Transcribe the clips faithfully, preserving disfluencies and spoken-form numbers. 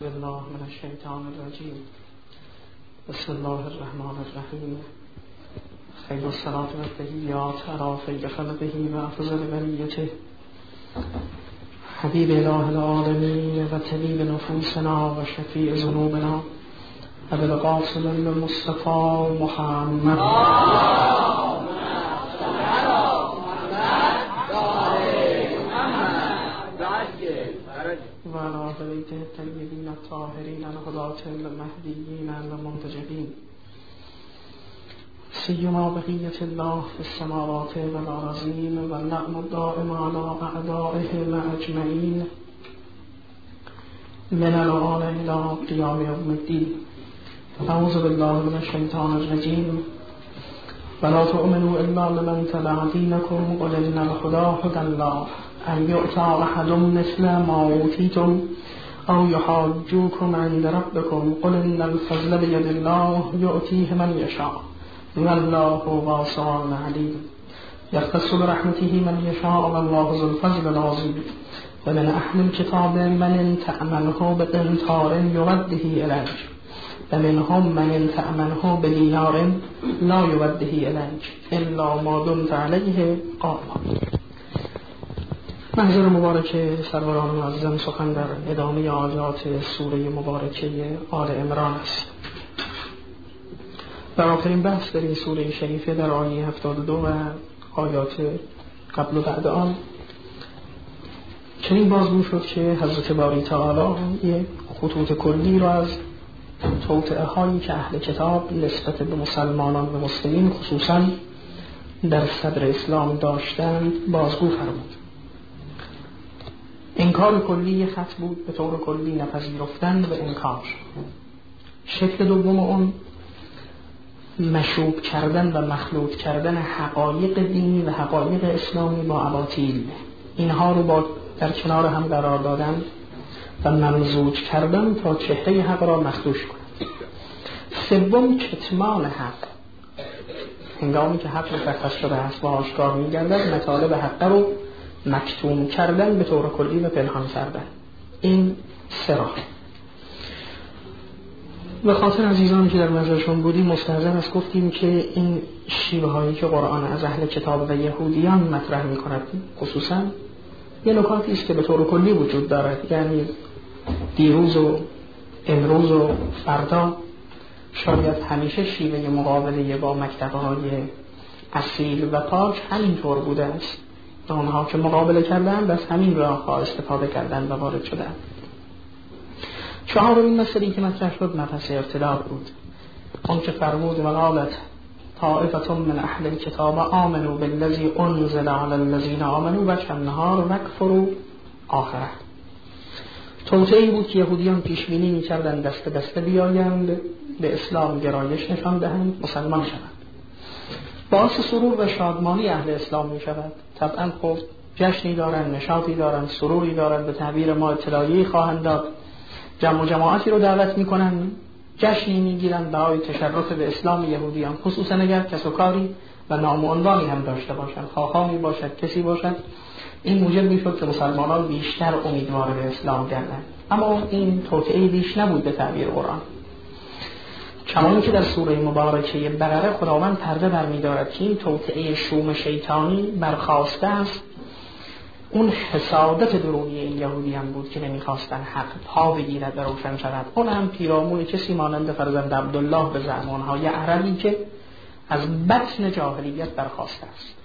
بالله من الشیطان الرجیم. بسم الله الرحمن الرحیم. خیر الصلاة و التحیات علی خیر خلقه و افضل بریته حبیب اله العالمین و طبیب نفوسنا و شفیع ذنوبنا ابی القاسم المصطفى محمد و علی آل بیته الطیبین الطاهرین الهداة المهدیین المنتجبین سیما بقیة الله في السماوات والأرضین و النعم الدائم على أعدائهم أجمعین من الآن إلى قیام یوم الدین. اعوذ بالله من الشیطان الرجیم. ولا تؤمنوا إلا لمن تبع دينكم قل إن الهدى هدى الله أن يؤتى أحد مثل ما أوتيتم أو يحاجوكم عند ربكم قل إن الفضل بيد الله يؤتيه من يشاء والله واسع عليم يختص برحمته من يشاء والله ذو الفضل العظيم. ومن أهل الكتاب من تأمنه بقنطار يوده إليك ومنهم من تأمنه بدینار لا یوده الیک الا ما دمت علیه قائما. محضر مبارک سروران معظم سخن در ادامه آیات سوره مبارکه آل عمران است. در آخرین بحث در این سوره شریفه در آیه هفتاد و دو و آیات قبل و بعد آن چنین بازگو شد که حضرت باری تعالی یک خطوط کلی را از توطئه هایی که اهل کتاب نسبت به مسلمانان و مسلمین خصوصا در صدر اسلام داشتند بازگو فرمود. انکار کلی خط بود، به طور کلی نپذیرفتن و انکار. شکل دوم اون مشوب کردن و مخلوط کردن حقایق دینی و حقایق اسلامی با اباطیل، اینها رو با در کنار هم قرار دادن و ممزوج کردن تا چهره حق را مخدوش کنند. سوم کتمان حق، هنگامی که حق مشخص شده است و آشکار می‌گردد مطالب حق رو مکتوم کردن به طور کلی و پنهان کردن. این سه راه. به خاطر عزیزان که در نظرشون بودیم مستحضر است گفتیم که این شیوه هایی که قرآن از اهل کتاب و یهودیان مطرح می‌کند خصوصا یه نکاتی است که به طور کلی وجود دارد، یعنی دیروز و امروز و فردا شاید همیشه شیوه مقابله با مکتب‌های اصیل و پاک همینطور بوده است. آنها که مقابله کردن بس همین راه‌ها استفاده کردن و وارد شدن. چهارمین مسئله که مطرح شد مبحث ارتداد بود. اون که فرمود و قالت طائفة من اهل الكتاب آمنوا بالذی انزل علی الذین آمنوا وجه النهار واکفروا آخره. توطئه‌ای بود که یهودیان پیش بینی می‌کردند دست دسته بیایند به اسلام گرایش نشان دهند، مسلمان شوند. باعث سرور و شادمانی اهل اسلام می‌شود. طبعاً خب جشنی دارند، نشاطی دارند، سروری دارند، به تعبیر ما اطلاعیه‌ای خواهند داد، جمع و جماعتی رو دعوت می‌کنند، جشنی می‌گیرند برای تشرف به اسلام یهودیان، خصوصاً اگر کس و کاری و نام و عنوانی هم داشته باشند، خواهانی باشد کسی باشد. این موجب میشد که مسلمانان بیشتر امیدوار به اسلام گردند. اما این توطئه بیش نبود به تعبیر قرآن. چنانکه که در سوره مبارکه بقره خداوند پرده برمی‌دارد که این توطئه شوم شیطانی برخاسته است. اون حسادت درونی این یهودیان بود که نمیخواستن حق پا بگیرد و روشن شود. اون هم پیرامون کسی مانند فرزند عبدالله به زعم آنها، یه عربی که از بطن جاهلیت برخاسته است.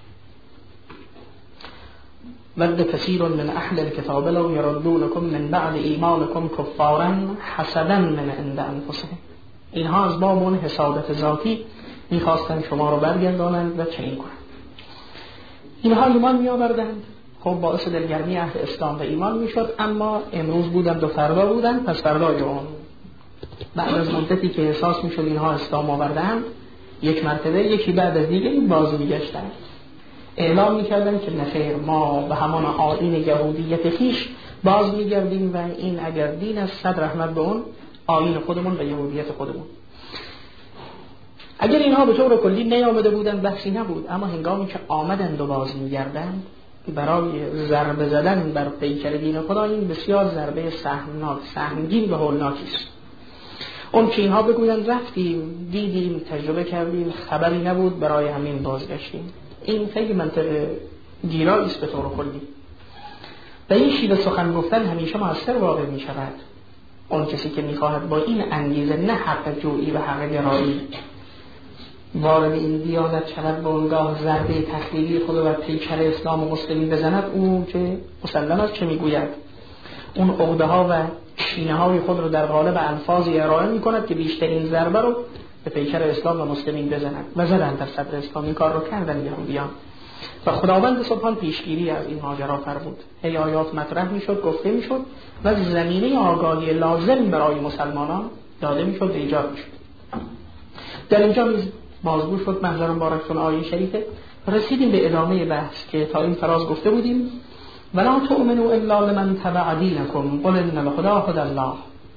ود کثیر من اهل الكتاب لو یردونکم من بعد ایمانکم کفارا حسدا من عند انفسهم. اینها از باب اون حسادت ذاتی میخواستن شما رو برگردانند و چنین کنند. اینها ایمان میآوردند، خب باعث دلگرمی اهل اسلام و ایمان میشد. اما امروز بودند و فردا بودند، پس فردای اون بعد از مدتی که احساس میشد اینها اسلام آوردند، یک مرتبه یکی بعد از دیگری باز میگشتند، اعلام میکردن که نخیر ما به همان آیین یهودیت خویش باز میگردیم و این اگر دین از صد رحمت به اون آیین خودمون و یهودیت خودمون. اگر اینها به طور کلی نیامده بودند بحثی نبود، اما هنگامی که آمدند و باز میگردند برای ضربه زدن بر پیکر دین خدا این بسیار ضربه سهمناک، سهمگین و هولناکی است. اون که اینها بگویند رفتیم دیدیم تجربه کردیم خبری نبود برای همین بازگشتیم، این خیلی منطق گیرایی است به طور کلی. و این شیوه سخن گفتن همیشه موثر واقع می شود. اون کسی که می خواهد با این انگیزه نه حق جویی و حق گرایی وارد این دیانت شود با اونگاه ضربه تخریبی خود بر پیکر اسلام و مسلمین بزند، اون که مسلم است چه می گوید؟ اون عقده ها و شینه های خود رو در قالب الفاظی ارائه می کند که بیشترین ضربه رو به پیکر اسلام و مسلمین بزند و زدن در صدر اسلام. این کار رو کردن یهودیان و خداوند سبحان پیشگیری از این ماجرا فرمود. هی آیات مطرح می شد، گفته می شد و زمینه آگاهی لازم برای مسلمانان داده می شد و ایجاد می شد. در اینجا نیز بازگو شد محضر مبارکتون آیه شریفه. رسیدیم به ادامه بحث که تا این فراز گفته بودیم ولا تؤمنوا الا لمن تبع دینکم قل ان الهدى هدی الله.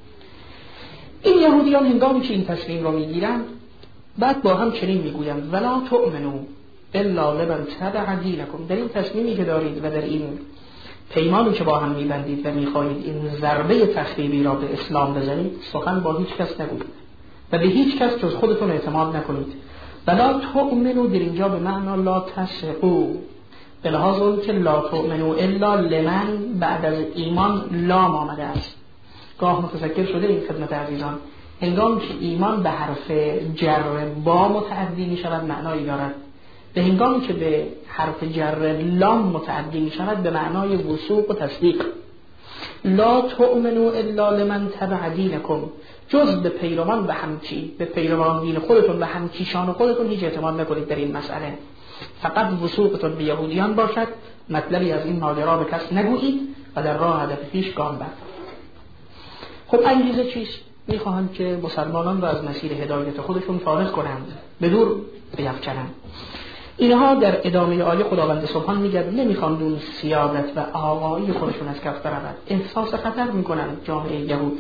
این یهودیان هنگامی که این تصمیم را میگیرند بعد با هم چنین میگویند ولا تؤمنوا الا لمن تبع دینکم. در این تصمیمی که دارید و در این پیمانی که با هم میبندید و میخواهید این ضربه تخریبی را به اسلام بزنید سخن با هیچ کس نگویید و به هیچ کس جز خودتون اعتماد نکنید. ولا تؤمنوا در اینجا به معنی لا تثقوا، به لحاظ اون که لا تؤمنوا الا لمن بعد از ایمان لام آمده است. گاه متذکر شده این خدمت عزیزان هنگامی که ایمان به حرف جر با متعدی می شود معنایی دارد، به هنگامی که به حرف جر لام متعدی می شود به معنای وثوق و تصدیق. لا تؤمنوا الا لمن تبع دینکم، جز به پیروان و همچی به پیروان دین خودتون و همکیشان خودتون هیچ اعتماد نکنید در این مسئله. فقط وثوقتون به یهودیان باشد، مطلبی از این ماجرا به کس نگویید و در راه هدف پیش گام برد. خب انگیزه چیست؟ میخواهند که مسلمانان را از مسیر هدایت خودشون فارغ کنند، به دور بیفکنند. اینها در ادامه آیه خداوند سبحان میگه نمیخوان اون سیادت و آقایی خودشون از کف برود، احساس خطر میکنند جامعه یهود.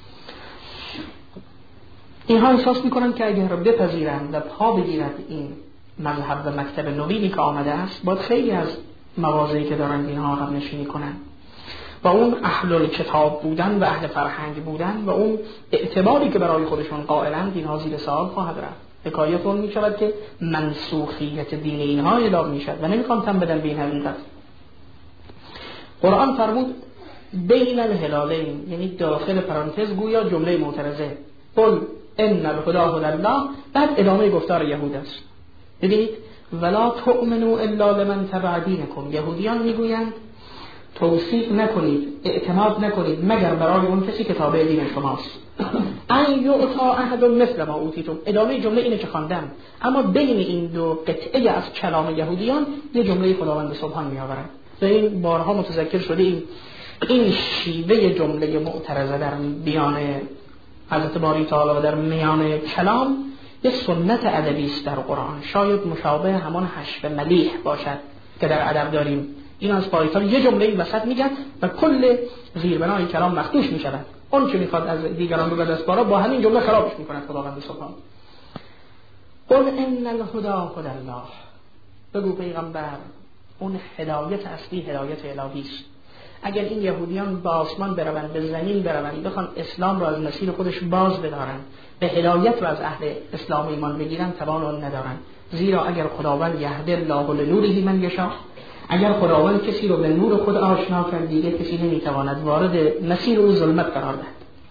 اینها احساس میکنن که اگر بپذیرند و پا بگیرند این مذهب و مکتب نوینی که آمده است باید خیلی از مواضعی که دارند اینها عقب نشینی کنند و اون اهل کتاب بودن و اهل فرهنگ بودن و اون اعتباری که برای خودشون قائلند اینها زیر سوال خواهد رفت. حکایت اون میشود که منسوخیت دین اینها اعلام میشد و نمیخوام تن بدن به این حقیقت. قرآن فرمود بین الهلالین، یعنی داخل پرانتز گویا جمله معترضه قل ان الهدى هدی الله، بعد ادامه گفتار یهود است. ببینید ولا تؤمنوا الا لمن تبع دینکم، یهودیان میگویند توصیف نکنید، اعتماد نکنید مگر برای اون کسی که تابع دین شماست. ان یعطا احد مثل ما اوتیتم، ادامه جمله اینه که خواندم، اما بین این دو قطعه از کلام یهودیان یه جمله خداوند سبحان میآورد و این بارها متذکر شده این این شیوه جمله معترضه در بیان حضرت باری تعالی و در میان کلام یه سنت ادبی است در قرآن، شاید مشابه همان حشو ملیح باشد که در ادب داریم. این از پایتال یه جمله این وسط میگن و کل زیربنای کلام مخدوش میشود. اون که میخواد از دیگران رو به دست باره با همین جمله خرابش میکند خداوند سبحان. قل ان الهدى هدی الله، بگو پیغمبر اون هدایت اصلی هدایت الهی است. اگر این یهودیان به آسمان بروند، به زمین بروند، بخوان اسلام را از مسیر خودش باز بدارن، به هدایت را از اهل اسلام ایمان بگیرن، توان آن ندارن. زیرا اگر خداوند یهدی الله لنوره من یشاء، اگر خداوند کسی رو به نور خود آشنا کرد دیگه کسی نمیتواند وارد مسیر او ظلمت قرار دهد.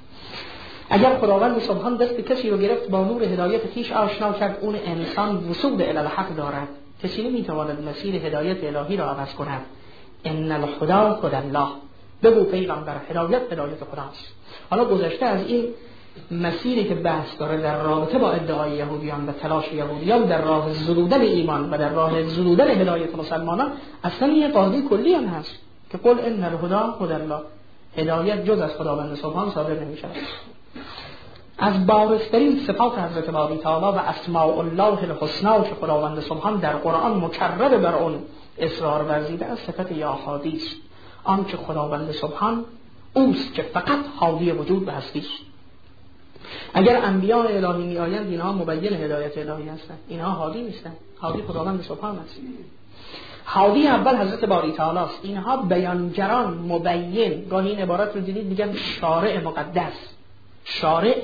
اگر خداوند سبحان دست کسی رو گرفت با نور هدایت خویش آشنا کرد، اون انسان وصول الی الحق دارد، کسی نمیتواند مسیر هدایت الهی را عوض کند. ان الهدى هدی الله، بگو پیغمبر هدایت هدایت خداست. حالا گذشته از این مسیری که بحث داره در رابطه با ادعای یهودیان و تلاش یهودیان در راه زدودن ایمان و در راه زدودن هدایت مسلمانان، اصلا یه قاعده کلی هم هست که قل ان الهدى هدی الله، هدایت جز از خداوند سبحان صادر نمیشه. از بارزترین صفات حضرت باری تعالی و اسماء الله الحسنا که خداوند سبحان در قرآن مکرر بر اون اصرار ورزیده از صفت یا هادی است، آن که خداوند سبحان اوست که فقط هادی وجود به هستی است. اگر انبیاء الهی می آیند اینها مبین هدایت الهی هستند، اینها هادی نیستند، هادی خداوند سبحان است. هادی اول حضرت باری تعالی است. اینها بیانگران، مبین، گاهی این عبارت رو دیدید میگن شارع مقدس. شارع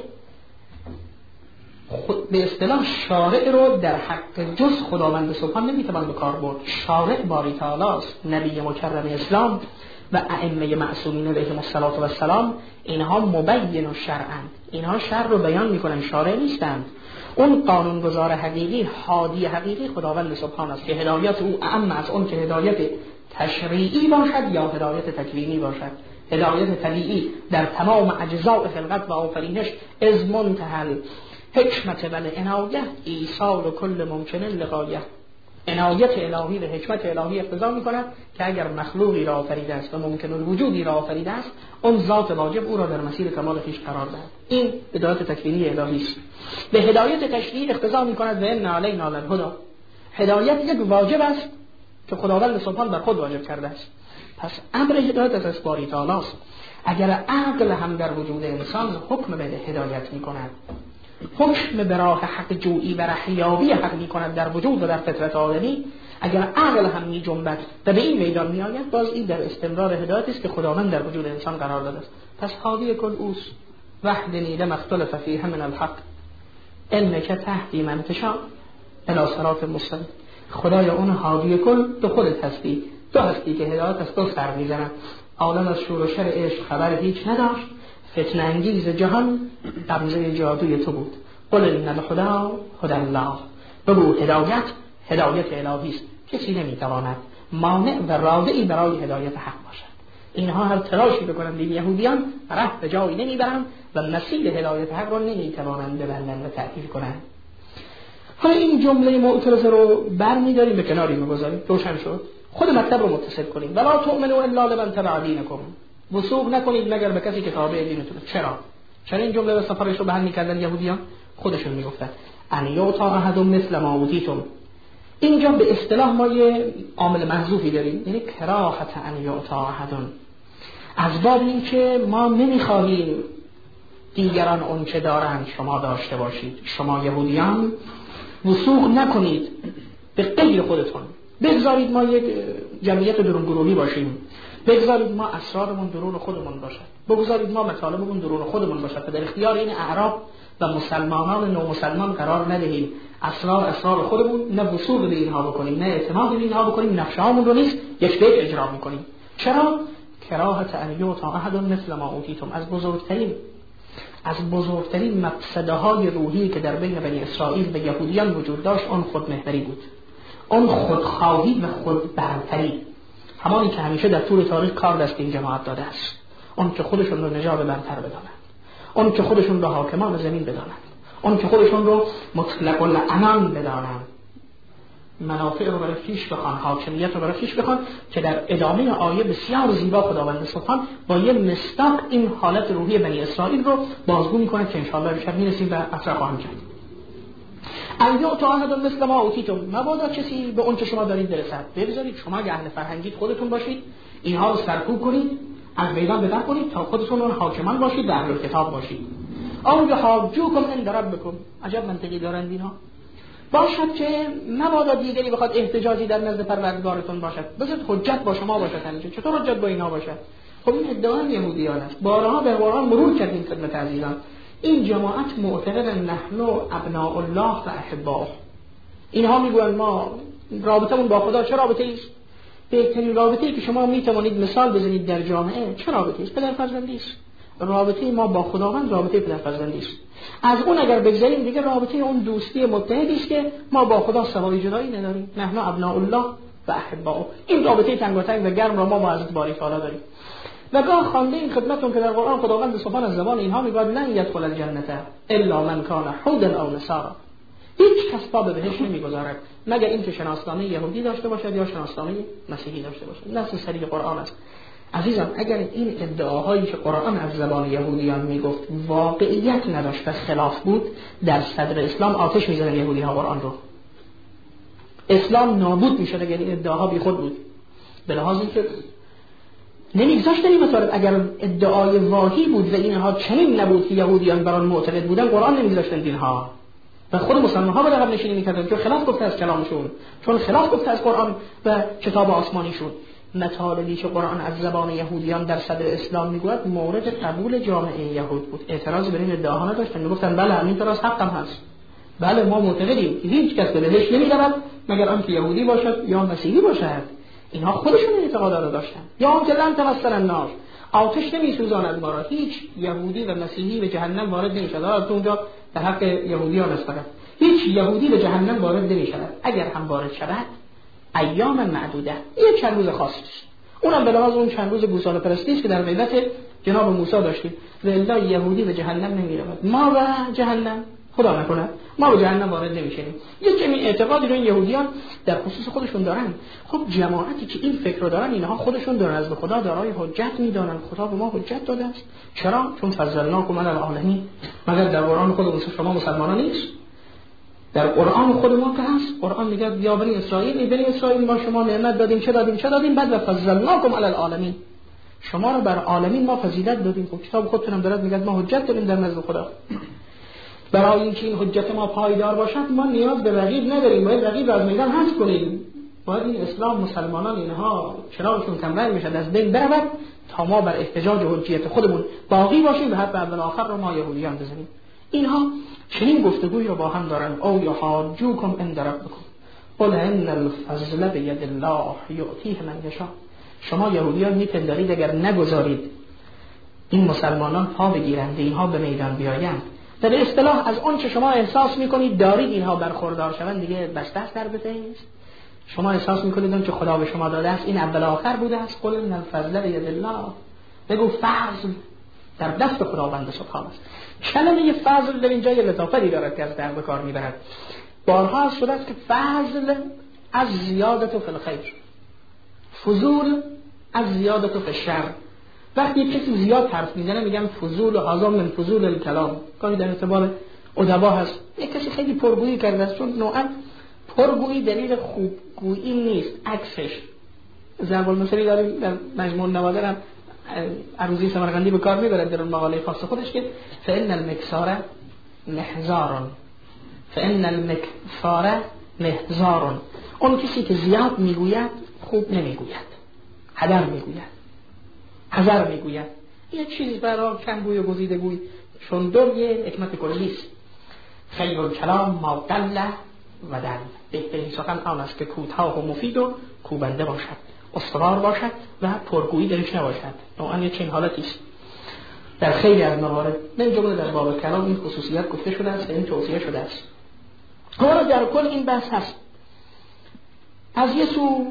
به اصطلاح شارع رو در حق جز خداوند سبحان نمیتوان به کار برد. شارع باری تعالی است، نبی مکرم اسلام و ائمه معصومین علیهم السلام. اینها مبین و شرعن، اینها شرع رو بیان میکنن، شارع نیستند. اون قانونگذار حقیقی، هادی حقیقی خداوند سبحان است که هدایت او اعم از اون که هدایت تشریعی باشد یا هدایت تکوینی باشد. هدایت طبیعی در تمام اجزاء خلقت و آفرینش از منتهى حکمت و عنایت ایصال کل ممکن لغایه. عنایت الهی و حکمت الهی اقتضا می‌کند که اگر مخلوقی را آفریده است و ممکن الوجودی را آفریده است، اون ذات واجب او را در مسیر کمال خویش قرار دهد. این هدایت تکوینی الهی است. به هدایت تشریعی اقتضا می‌کند و ان علینا للهدی. هدایت یک واجب است که خداوند سبحان بر خود واجب کرده است. پس امر هدایت از باری تعالی است. اگر عقل هم در وجود انسان حکم به هدایت می‌کند، حکم به راه حق جویی و رهیابی حق می کند در وجود و در فطرت آدمی، اگر عقل هم می جنبد و به این میدان می آید، باز این در استمرار هدایت است که خداوند در وجود انسان قرار داده است. پس هادی کل اوست، وحدنی لما اختلف فیه من الحق انک تهدی من تشاء الی صراط مستقیم. خدای اون هادی کل تو خودت هستی، تو هستی که هدایت از تو سر می زند. عالم از شور و شر عشق خبر هیچ نداشت، فتنه انگیز جهان قبضه جادوی تو بود. قل ان الهدی هدی الله. بگو هدایت هدایت الهی است، کسی نمیتواند مانع و رادعی برای هدایت حق باشد. اینها هر تلاشی بکنند این یهودیان راه به جایی نمیبرند و مسیر هدایت حق را نمیتوانند ببندند و تعطیل کنند. حالا این جمله معترضه رو برمی‌داریم به کناری می‌گذاریم، روشن شد. خود مطلب رو متصل کنیم. ولا تؤمنوا الا لمن تبع دینکم. وثوق نکنید مگر به کسی که تابع دینتونه. چرا؟ چرا این جمله رو سفارش رو بهانه می‌کردن یهودیان؟ خودشون میگفتن ان یعطا احد مثل ما اوتیتم. اینجا به اصطلاح ما یه عامل محذوفی داریم، یعنی کراهت ان یعطا احد، از باب این که ما نمیخواهیم دیگران اون چه دارند شما داشته باشید. شما یهودیان وثوق نکنید به غیر خودتون، بگذارید ما یک جمعیت درون گروهی باشیم، بگذارید ما اسرارمون درون خودمون باشد، بگذارید ما مطالبمون درون خودمون باشد و در اختیار این اعراب و مسلمانان نو مسلمان قرار ندهیم. اسرار اسرار خودمون، نه وثوق به اینها بکنیم، نه اعتماد به اینها بکنیم، نقشه هامون رو نیست یک به یک اجرا میکنیم. چرا؟ کراهت ان یعطا احد مثل ما اوتیتم. از بزرگترین از بزرگترین مفسده های روحی که در بین بنی اسرائیل و یهودیان وجود داشت اون خودمحوری بود، اون خودخواهی و خودبرتری، همانی که همیشه در طول تاریخ کار دست این جماعت داده است. اون که خودشون رو نجات برتر بدانند، اون که خودشون رو حاکمان زمین بدانند، اون که خودشون رو مطلق العنان بدانند، منافع رو برای پیش بخوان، حاکمیت رو برای پیش بخوان، که در ادامه آیه بسیار زیبا خداوند سبحان با یه مصداق این حالت روحی بنی اسرائیل رو بازگو میکنه که انشاءالله به شب میرسیم و اثر خواهم کرد. ایو تو احد مثل ما اوتیتم، مبادا کسی به اون که شما دارید برسد. بذارید شما اهل فرهنگید خودتون باشید، اینها رو سرکوب کنید، از میدان بدر کنید تا خودتون اون حاکمان باشید و اهل کتاب باشید. آن یحاجوکم عند ربکم. عجب منطقی دارند اینها. باشد که مبادا دیگری بخواد احتجاجی در نزد پروردگارتون باشد، بذارید حجت با شما باشد. همینجا چطور حجت با اینا باشد؟ خب این ادعای یهودیان است. بارها به بارها مرور کردیم خدمت عزیزان. این جماعت معتقد نحن ابناء الله و احباؤه. اینها میگویند ما رابطمون با خدا چه رابطه‌ای است؟ بهترین رابطه‌ای که شما میتوانید مثال بزنید در جامعه چه رابطه‌ای است؟ پدر فرزندی است. رابطه ما با خداوند رابطه پدر فرزندی است. از اون اگر بگذاریم دیگه رابطه اون دوستی متحدی است که ما با خدا سوای جدایی نداریم. نحن ابناء الله و احباؤه. این رابطه تنگاتنگ و گرم را ما با حضرت باری تعالی داریم. و گاه خوانده این خدمتون که در قرآن خداوند سبحان از زبان اینها میگه لن يدخل الجنه الا من كان هودا او نصارا. هیچ کس پا به بهشت نمیگذارد مگر اینکه شناسنامه یهودی داشته باشد یا شناسنامه مسیحی داشته باشد. نص صریح قرآن است. عزیزان اگر این ادعاهایی که قرآن از زبان یهودیان میگفت واقعیت نداشت و خلاف بود، در صدر اسلام آتش میزدن یهودی ها قرآن رو. اسلام نابود میشد اگر این ادعاها بی خود بود. به لحاظ اینکه نمیگذاشتن این مطالب. اگر ادعای واهی بود و اینها چنین نبود که یهودیان بران معتقد بودن، قرآن نمیگذاشتن اینها. و خود مسلمان ها به عقب نشینی میکردن چون خلاف گفته از کلامشون، چون خلاف گفته از قرآن و کتاب آسمانیشون. مطالبی که قرآن از زبان یهودیان در صدر اسلام میگوید مورد قبول جامعه یهود بود. اعتراض بر این ادعاها نداشتن، میگفتن بله همین طرز حقم هست، بله ما معتقدیم هیچ کس به بهشت نمیرود مگر آنکه یهودی باشد یا مسیحی باشد. اینها خودشون اعتقادا رو داشتن. یا آنکه لن تمسنا النار، آتش نمیسوزاند ما را، هیچ یهودی و مسیحی به جهنم وارد نمیشود. تو اونجا در حق یهودیان است، هیچ یهودی به جهنم وارد نمیشود، اگر هم وارد شود ایام معدوده، یک چند روز خاصی است، اونم به لحاظ اون چند روز گوساله پرستی است که در ملت جناب موسی داشتیم. والا یهودی به جهنم نمیرود، ما به جهنم خدا نکنه ما به جهنم وارد نمیشیم. یک کمی اعتقادی رو این یهودیان در خصوص خودشون دارن. خب جماعتی که این فکر رو دارن، اینها خودشون دارن از خدا دارای حجت میدانن. خدا به ما حجت داده است. چرا؟ چون فضلناکم علی العالمین. مگر در قرآن خود شما مسلمانان نیست؟ در قرآن خود ما که هست، قرآن میگه یا بنی اسرائیل، ای بنی اسرائیل ما شما نعمت دادیم، چه دادیم چه دادیم، بعد فضلناکم علی العالمین، شما رو بر عالمین ما فضیلت دادیم. خب کتاب خودتون هم دارد میگه ما حجت داریم در نزد خدا. برای اینکه این حجت ما پایدار باشد ما نیاز به رقیب نداریم، باید رقیب را از میدان حذف کنیم. باید این اسلام مسلمانان اینها چراغشون کمرنگ میشد از بین برود تا ما بر احتجاج و حجیت خودمون باقی باشیم و حتی اول آخر رو ما یهودیان بزنیم. اینها چنین گفتگوی رو با هم دارن. او یحاجوکم عند ربکم قل ان الفضل بید الله یؤتیه من یشاء. شما یهودیان میپندارید اگر نگذارید این مسلمانان پا بگیرند، اینها به میدان بیایند، در اصطلاح از اون چه شما احساس میکنید دارید اینها برخوردار شوند دیگه بسته است در بتهید. شما احساس میکنید اون چه خدا به شما داده است این اول آخر بوده است. قل ان الفضل بید الله، بگو فضل در دست خداوند سبحانه است. کلمه فضل در اینجا یه لطافتی دارد که از در به کار میبرد. بارها شده است که فضل از زیادت فی الخیر، فضول از زیادت فی الشر. وقتی یک کسی زیاد حرف میزنه میگن فضول و هذا من فضول الکلام. گاهی در اعتبار ادبا هست یک کسی خیلی پرگویی کرده است، چون نوعا پرگویی دلیل خوبگویی نیست، عکسش. ضرب المثلی داریم در مجموع نوادر هم عروضی سمرقندی به کار میبرد در اون مقاله خاص خودش که فإن المکسار محزار، فإن المکسار محزار. اون کسی که زیاد میگوید خوب نمیگوید، هدر میگوید، حذر میگوید. یه چیزی برای کمگوی و گزیدگوی چون در یه حکمت کلیست. خیر الکلام ما قل و دل، بهترین سخن آن است که کوتاه و مفید و کوبنده باشد، استوار باشد و پرگویی درش نباشد. نوعا یه چنین حالتی است در خیلی از موارد، من جمله در باب کلام این خصوصیت گفته شده است، این توصیه شده است. حالا در کل این بحث هست. از یه سو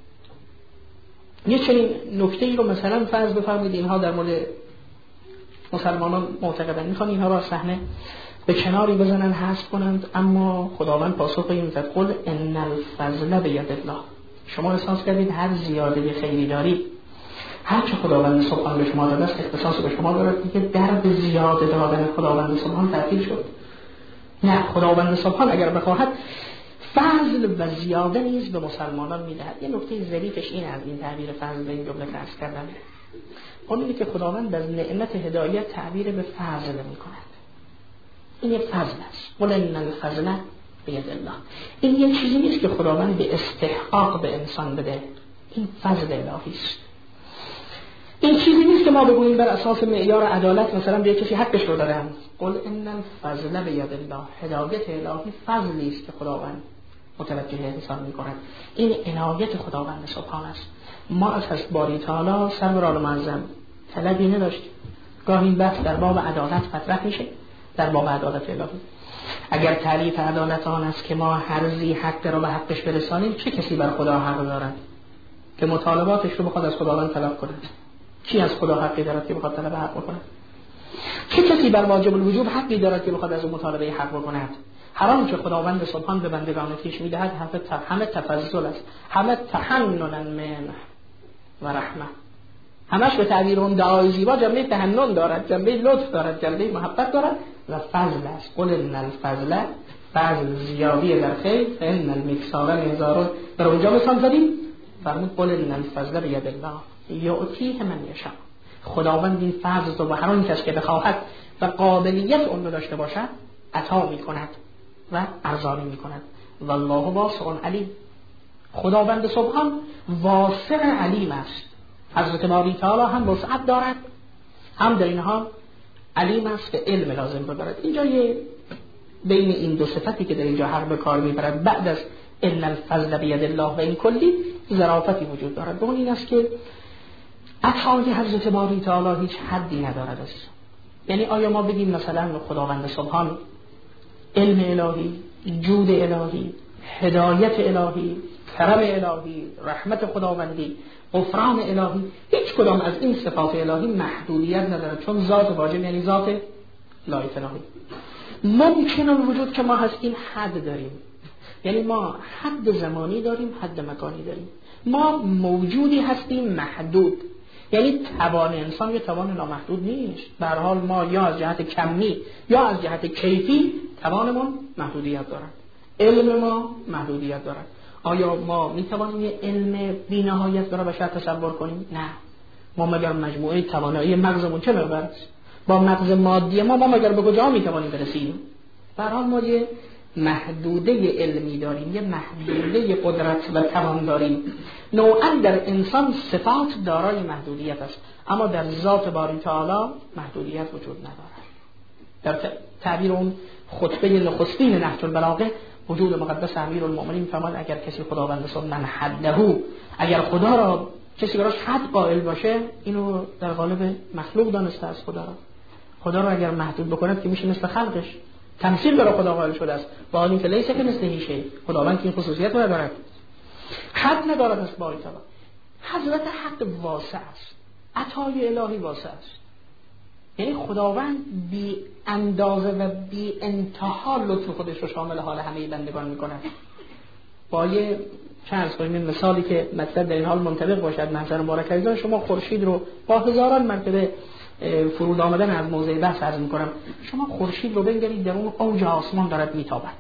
یه چنین نکته‌ای رو مثلا فرض بفرمایید اینها در مورد مسلمانان معتقدن، میخوان اینها رو از صحنه به کناری بزنن، حذف کنند، اما خداوند پاسخی میده قل ان الفضل بید الله. شما احساس کردید هر زیاده خیری دارید، هر چه خداوند سبحان به شما داده است اختصاص به شما دارد، دیگه درد زیاده دادن خداوند سبحان تعطیل شد. نه، خداوند سبحان اگر بخواهد فضل و زیاده نیز به مسلمانان میدهد. یه نکته ظریفش این از این تعبیر فضل به این جمله که عرض کردم، اون اینه که خداوند از نعمت هدایت تعبیر به فضل میکند. این یک فضل است. قل ان الفضل بید الله. این یک چیزی نیست که خداوند به استحقاق به انسان بده، این فضل الهی است. این چیزی نیست که ما بگوییم بر اساس معیار عدالت مثلا به کسی حقش رو دادن. قل ان الفضل بید الله. هدایت الهی فضلی است که خداوند متوجه انسان می‌کند. این عنایت خداوند سبحانه است. ما از حضرت باری تعالی سرور معظم طلبی نداشتیم. گاهی این بحث در باب عدالت مطرح میشه، در باب عدالت الهی. اگر تعریف عدالت آن است که ما هر ذی حق را به حقش برسانیم، چه کسی بر خدا حق دارد که مطالباتش رو بخواد از خداوند طلب کند؟ کی از خدا حقی دارد که بخواد طلب حق بکند؟ چه کسی بر واجب الوجوب حقی دارد که بخواد از اون مطالبه حق بکند؟ هر آنچه خداوند سبحان به بندگان خویش میدهد همه تفضل است، همه تحنن من و رحمه، همش به تعبیر اون دعای زیبا جنبه تحنن دارد، جنبه لطف دارد، جنبه محبت دارد و فضل است. قل ان الفضل، فضل زیادی در خیر، ان المکسار هزارون. در اونجا مثال زدیم فرمود قل ان الفضل بید الله یؤتیه من یشاء. خداوند این فضل رو به هر آن کس که بخواهد و قابلیت اون رو داشته باشد عطا میکند و ارزانی میکند. والله واسع علیم، خداوند سبحان واسع علیم است. حضرت باری تعالی هم وسعت دارد، هم در این حال علیم است که علم لازم رو دارد. اینجا یه بین این دو صفتی که در اینجا هر به کار میبرد بعد از ان الفضل بید الله و این کلی ظرافتی وجود دارد. به اون این است که عطای حضرت باری تعالی هیچ حدی ندارد است. یعنی آیا ما بگیم مثلا خداوند سبحان علم الهی، جود الهی، هدایت الهی، کرم الهی، رحمت خداوندی، غفران الهی، هیچ کدام از این صفات الهی محدودیت ندارد، چون ذات واجب یعنی ذات لایق الهی. ممکن الوجود که ما هستیم حد داریم، یعنی ما حد زمانی داریم، حد مکانی داریم. ما موجودی هستیم محدود، یعنی توان انسان یه توان نامحدود نیست. به هر حال ما یا از جهت کمی یا از جهت کیفی توانمون محدودیت دارد، علم ما محدودیت دارد. آیا ما میتوانیم یه علم بی‌نهایت برای بشر تصور کنیم؟ نه. ما مگر مجموعه توانایی مغزمون چه مقدار است؟ با مغز مادی ما ما مگر به کجا میتوانیم برسیم؟ به هر حال ما یه محدوده علمی داریم، یه محدوده قدرت و توان داریم. نوعا در انسان صفات دارای محدودیت است، اما در ذات باری تعالی محدودیت وجود ندارد. در تعبیر اون خطبه نخستین نهج البلاغه وجود مقدس امیرالمؤمنین فرمود اگر کسی خداوند سبحانه حده، اگر خدا را کسی براش حد قائل باشه، اینو در قالب مخلوق دانسته است. خدا را خدا را اگر محدود بکند که میشه مثل خلقش، تمثیل برای خدا قائل شده است، با حالی که لیس که مثل هیچ. خداوند که این خصوصیت رو ندارد، حد ندارد است. باری تعالی حضرت حق واسع است، عطای الهی واسع است. یعنی خداوند بی اندازه و بی انتها لطف خودش رو شامل حال همه بندگان میکند. با یه چند کنیم مثالی که مطلب در این حال منطبق باشد، محضر مبارک عزیزان، شما خورشید رو با هزاران مرتبه فرود آمدن از موضع بحث عرض میکنم، شما خورشید رو بنگرید در اون اوج آسمان دارد میتابد،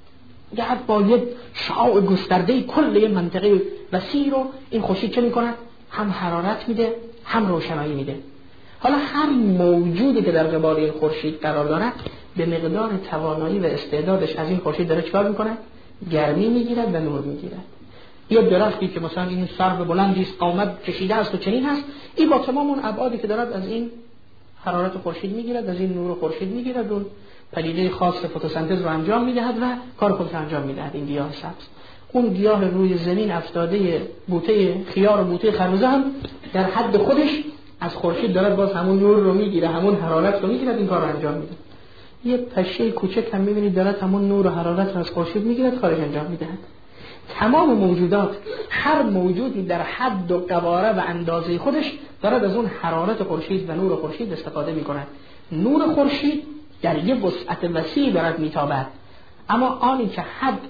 گرد با یه شعاع گسترده کل یه منطقه وسیع رو این خورشید چه میکند؟ هم حرارت میده هم روشنایی میده. حالا هر موجودی که در قبال این خورشید قرار دارد به مقدار توانایی و استعدادش از این خورشید داره چیکار میکنه؟ گرمی میگیرد و نور میگیرد. یا درختی که مثلا این سرو بلندی است قامت کشیده است و چنین هست، این با تمام اون ابعادی که دارد از این حرارت خورشید میگیرد، از این نور خورشید میگیرد و پدیده خاص فتوسنتز رو انجام میدهد و کار خودش انجام میدهد. این گیاه سبز، اون گیاه روی زمین افتاده بوته خیار و بوته خربزه هم در حد خودش از خورشید دارد باز همون نور رو میگیره، همون حرارت رو میگیرد، این کار رو انجام میده. یه پشه کوچک هم میبینید دارد همون نور و حرارت رو از خورشید میگیرد، کارش انجام میدهد. تمام موجودات، هر موجودی در حد و قواره و اندازه خودش دارد از اون حرارت خورشید و نور خورشید استفاده میکند. نور خورشید در یه وسعت وسیع دارد میتابد، اما آنی که حد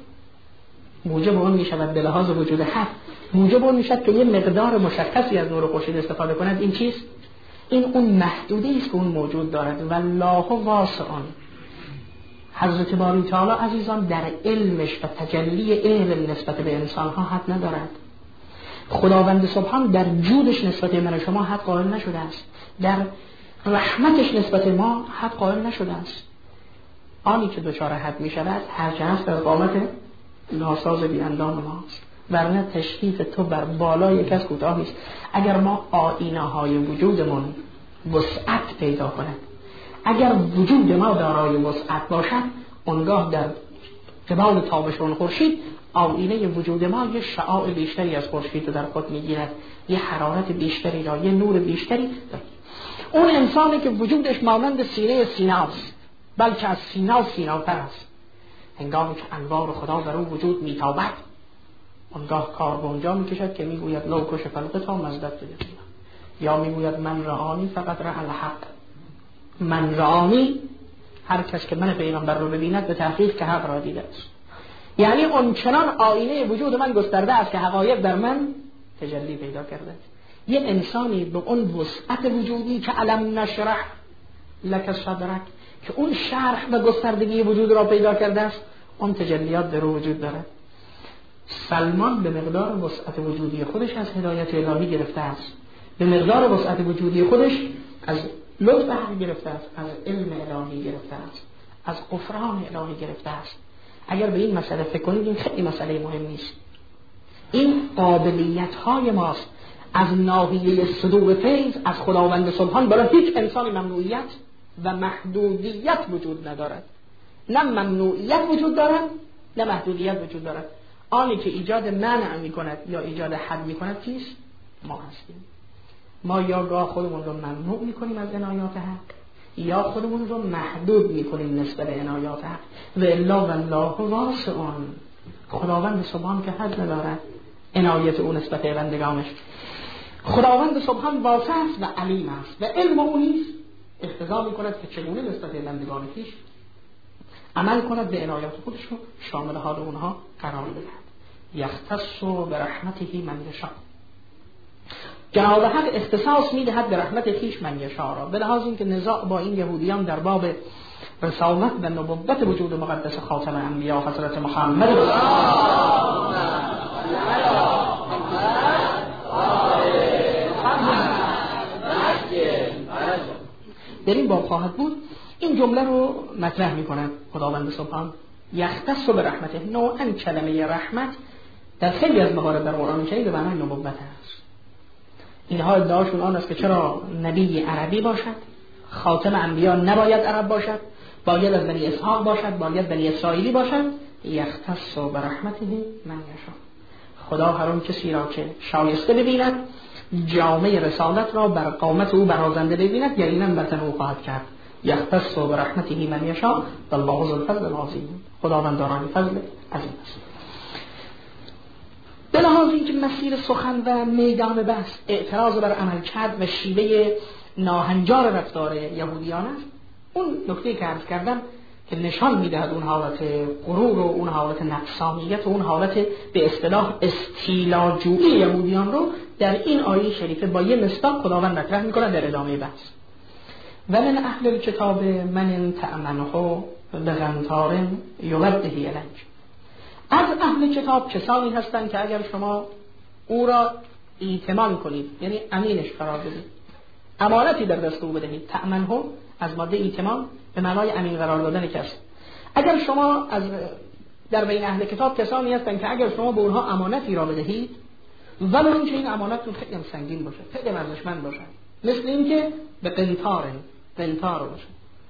موجب اون میشود به لحاظ وجود حد موجب اون میشد که یه مقدار مشخصی از نور خورشید استفاده کند، این چیست؟ این اون محدوده است که اون موجود دارد. والله واسع. حضرت باری تعالی عزیزان در علمش و تجلی علم نسبت به انسانها حد ندارد. خداوند سبحان در جودش نسبت من شما حد قائل نشده است، در رحمتش نسبت ما حد قائل نشده است. آنی که دچار حد می شود هر چه هست در قامت ناساز بی اندام ماست، ورنه تشریف تو بر بالای کس کوتاه نیست. اگر ما آینه های وجودمون وسعت پیدا کند، اگر وجود ما دارای وسعت باشد، اونگاه در قبال تابشون خورشید آینه وجود ما یه شعاع بیشتری از خورشید در خود میگیرد، یه حرارت بیشتری را، یه نور بیشتری دارد. اون انسانی که وجودش مانند سینه سیناست، بلکه از سینا سیناتر است، هنگامی که انوار خدا در اون وجود میتابد، اونگاه کار به اونجا میکشد که میگوید لو کش فلقه تا مزدد دیده، یا میگوید من رآنی فقط رأى الحق. من رآنی، هر کس که من پیغمبر رو ببیند به تحقیق که حق را دیده است. یعنی اون چنان آینه وجود من گسترده است که حقایق در من تجلی پیدا کرده. یه انسانی به اون وسعت وجودی که علم نشرح لک صدرک، که اون شرح و گستردگی وجود را پیدا کرده است، اون تجلیات در وجود دارد. سلمان به مقدار وسعت وجودی خودش از هدایت الهی گرفته است، به مقدار وسعت وجودی خودش از لطف حق گرفته است، از علم الهی گرفته است، از غفران الهی گرفته است. اگر به این مسئله فکر کنید این خیلی مسئله مهم نیست. این قابلیت های ماست از ناحیه صدور فیض از خداوند سبحان. برای هیچ انسانی ممنوعیت و محدودیت وجود ندارد. نه ممنوعیت وجود دارد نه محدودیت وجود دارد. آنی که ایجاد منع می کند یا ایجاد حد می کند کیست؟ ما هستیم. ما یا گاه خودمون رو ممنوع می کنیم از عنایات حق یا خودمون رو محدود می کنیم نسبت به عنایات حق. و الا والله واسع، خداوند سبحان که حد ندارد عنایت او نسبت به بندگانش. خداوند سبحان واسع است و علیم است و علم او نیز اقتضا می کند که چگونه نسبت به بندگان خویش عمل کند، به عنایات خودش رو شامل حال اونها قرار بدهد. یختص برحمته من یشاء، جناب حق اختصاص میدهد به رحمت خویش من یشاء را. به لحاظ اینکه نزاع با این یهودیان در باب رسالت و نبوت وجود مقدس خاتم انبیا حضرت محمد در این باب خواهد بود. این جمله رو مطرح می‌کند خداوند سبحان یختص برحمته. نوعاً کلمه رحمت در خیلی از موارد در قرآن کریم به معنای نبوت است. اینها ادعاشون آن است که چرا نبی عربی باشد، خاتم انبیا نباید عرب باشد، باید از بنی اسحاق باشد، باید بنی اسرائیلی باشد. یختص برحمته من یشاء، خدا هر آن کسی را که شایسته ببیند جامعه رسالت را بر قامت او برازنده ببیند یقینا بر او خواهد کرد. یختص برحمته من یشاء والله ذو الفضل العظیم، خداوند دارای فضل عظیم است. به لحاظ اینکه مسیر سخن و میدان بحث اعتراض بر عملکرد و شیوه ناهنجار رفتار یهودیان است، اون نکته که عرض کردم که نشان میدهد اون حالت غرور و اون حالت نفسانیت و اون حالت به اصطلاح استیلاجویی یهودیان رو در این آیه شریفه با یه مصداق خداوند مطرح میکنه در ادامه بحث. و من اهل الکتاب من تأمنه بقنطار یوده الیک، از اهل کتاب کسانی هستند که اگر شما او را ایتمان کنید، یعنی امینش قرار بدید، امانتی در دست او بدهید. تأمنه از ماده ایتمان به معنای امین قرار دادن کس. اگر شما از در بین اهل کتاب کسانی هستند که اگر شما به اونها امانتی را بدهید ولو اینکه این امانتتون خیلی هم سنگین باشه، خیلی ارزشمند باشه، مثل اینکه به قنطار قنطار باشه.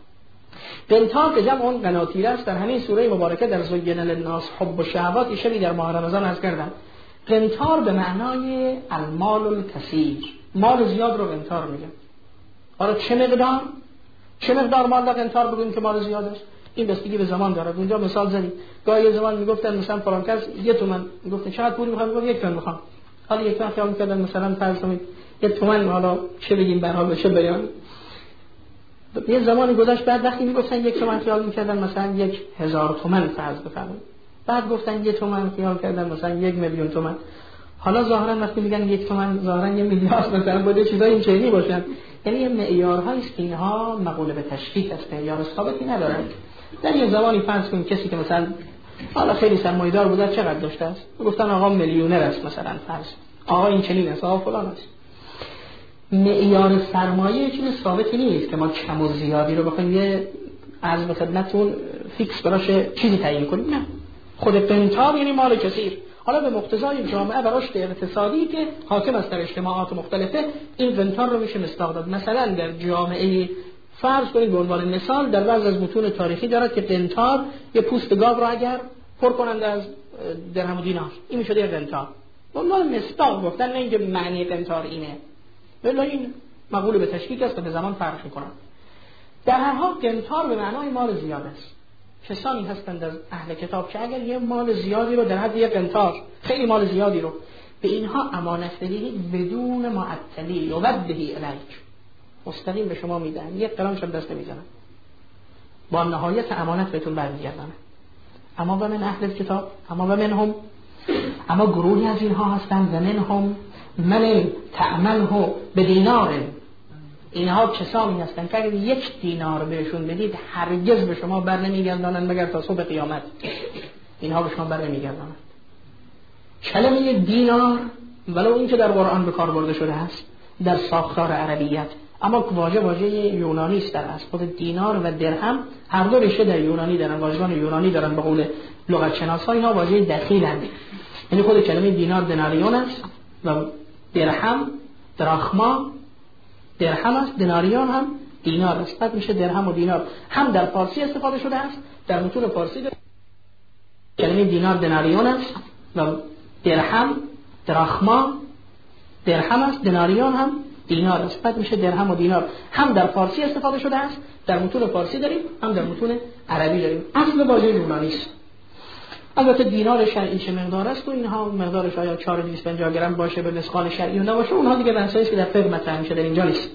قنطار که جمع اون قناطیر است. در همین سوره مبارکه در زین للناس حب الشهوات شبی در ماه رمضان عرض کردم. قنطار به معنای المال الکثیر، مال زیاد رو قنطار میگن. حالا چه مقدار چه مقدار مال را قنطار بگوییم که مال زیاد است؟ این بستگی به زمان داره. اونجا مثال زدیم، گاهی زمان میگفتن مثلا فلان کس یه تومن، میگفتن چقدر پول میخوام؟ میگفت یک تومن میخوام. حالا یک تومن خیال میکردن مثلا فرض کنید یک تومن، حالا چه بگیم به حال بشه بیان. یه زمانی گذشت بعد وقتی میگفتن یک تومن خیال میکردن مثلا یک هزار تومن فرض بفرمایید، بعد گفتن یک تومن خیال کردن مثلا یک میلیون تومن. حالا ظاهرا وقتی میگن یک تومن ظاهرا یه میلیارد مثلا بوده چیزای این چنینی باشن. یعنی یه معیارهایی است که اینها مقوله به تشکیک است، معیار ثابتی ندارن. در یه زمانی فرض کنید کسی که مثلا حالا خیلی سرمایه‌دار بوده چقدر داشته است، گفتن آقا میلیونر است مثلا فرض، آقا این چنین است، آقا فلان است. معیار سرمایه چیز ثابتی نیست که ما کم و زیادی رو بخوایم یه عرض به خدمتتون فیکس براش چیزی تعیین کنیم. نه، خود قنطار یعنی مال کثیر. حالا به مقتضای جامعه و رشد اقتصادی که حاکم است در اجتماعات مختلفه این قنطار رو میشه مصداق داد. مثلا در جامعه فرض کنید به عنوان مثال در بعض از متون تاریخی دارد که قنطار یه پوست گاو را اگر پر کنند از درهم و دینار این میشه در قنطار. والله مصداق گفتن، نه اینکه معنی قنطار اینه، ولی این مقوله به تشکیک است و به زمان فرق می‌کنه. در هر حال قنطار به معنای مال زیاد است. کسانی هستند از اهل کتاب که اگر یه مال زیادی رو در حد یه قنطار، خیلی مال زیادی رو به اینها امانت بدهید بدون معطلی یوده الیک، مستقیم به شما میدن، یک قرانش هم دست نمیزنن، با نهایت امانت بهتون برمیگردن. اما و من اهل کتاب، اما و منهم، اما گروهی از اینها هستند و منهم من تعمله به دینار، اینها کسانی هستند که اگر یک دینار بهشون بدید هرگز به شما بر نمیگردانند مگر تا صبح قیامت. اینها به شما بر نمیگردانند. کلمه دینار ولو اینکه در قرآن به کار برده شده است در ساختار عربیت اما واژه واژه یونانی است در اصل. خود دینار و درهم هر دو ریشه در یونانی دارن، واژگان یونانی دارن. به قول لغت شناسا اینا واژه دخیلند، یعنی خود کلمه دینار دناریون است و درهم دراخما درهم است، دناریون هم دینار است. پس میشه درهم و دینار هم در فارسی استفاده شده است، در متون فارسی در کلمه دینار دناریون است و درهم دراخما درهم است، دناریون هم دینار است. پس میشه درهم و دینار هم در فارسی استفاده شده است، در متون فارسی داریم، هم در متون عربی داریم. اصل واژه یونانی است. البته دینار شرعی چه مقدار است و اینها مقدارش آیا چهارصد و بیست و پنج گرم باشه به مسقال شرعی یا نباشه، اونها دیگه بحثایی است که در فقه مطرح میشه، در اینجا نیست.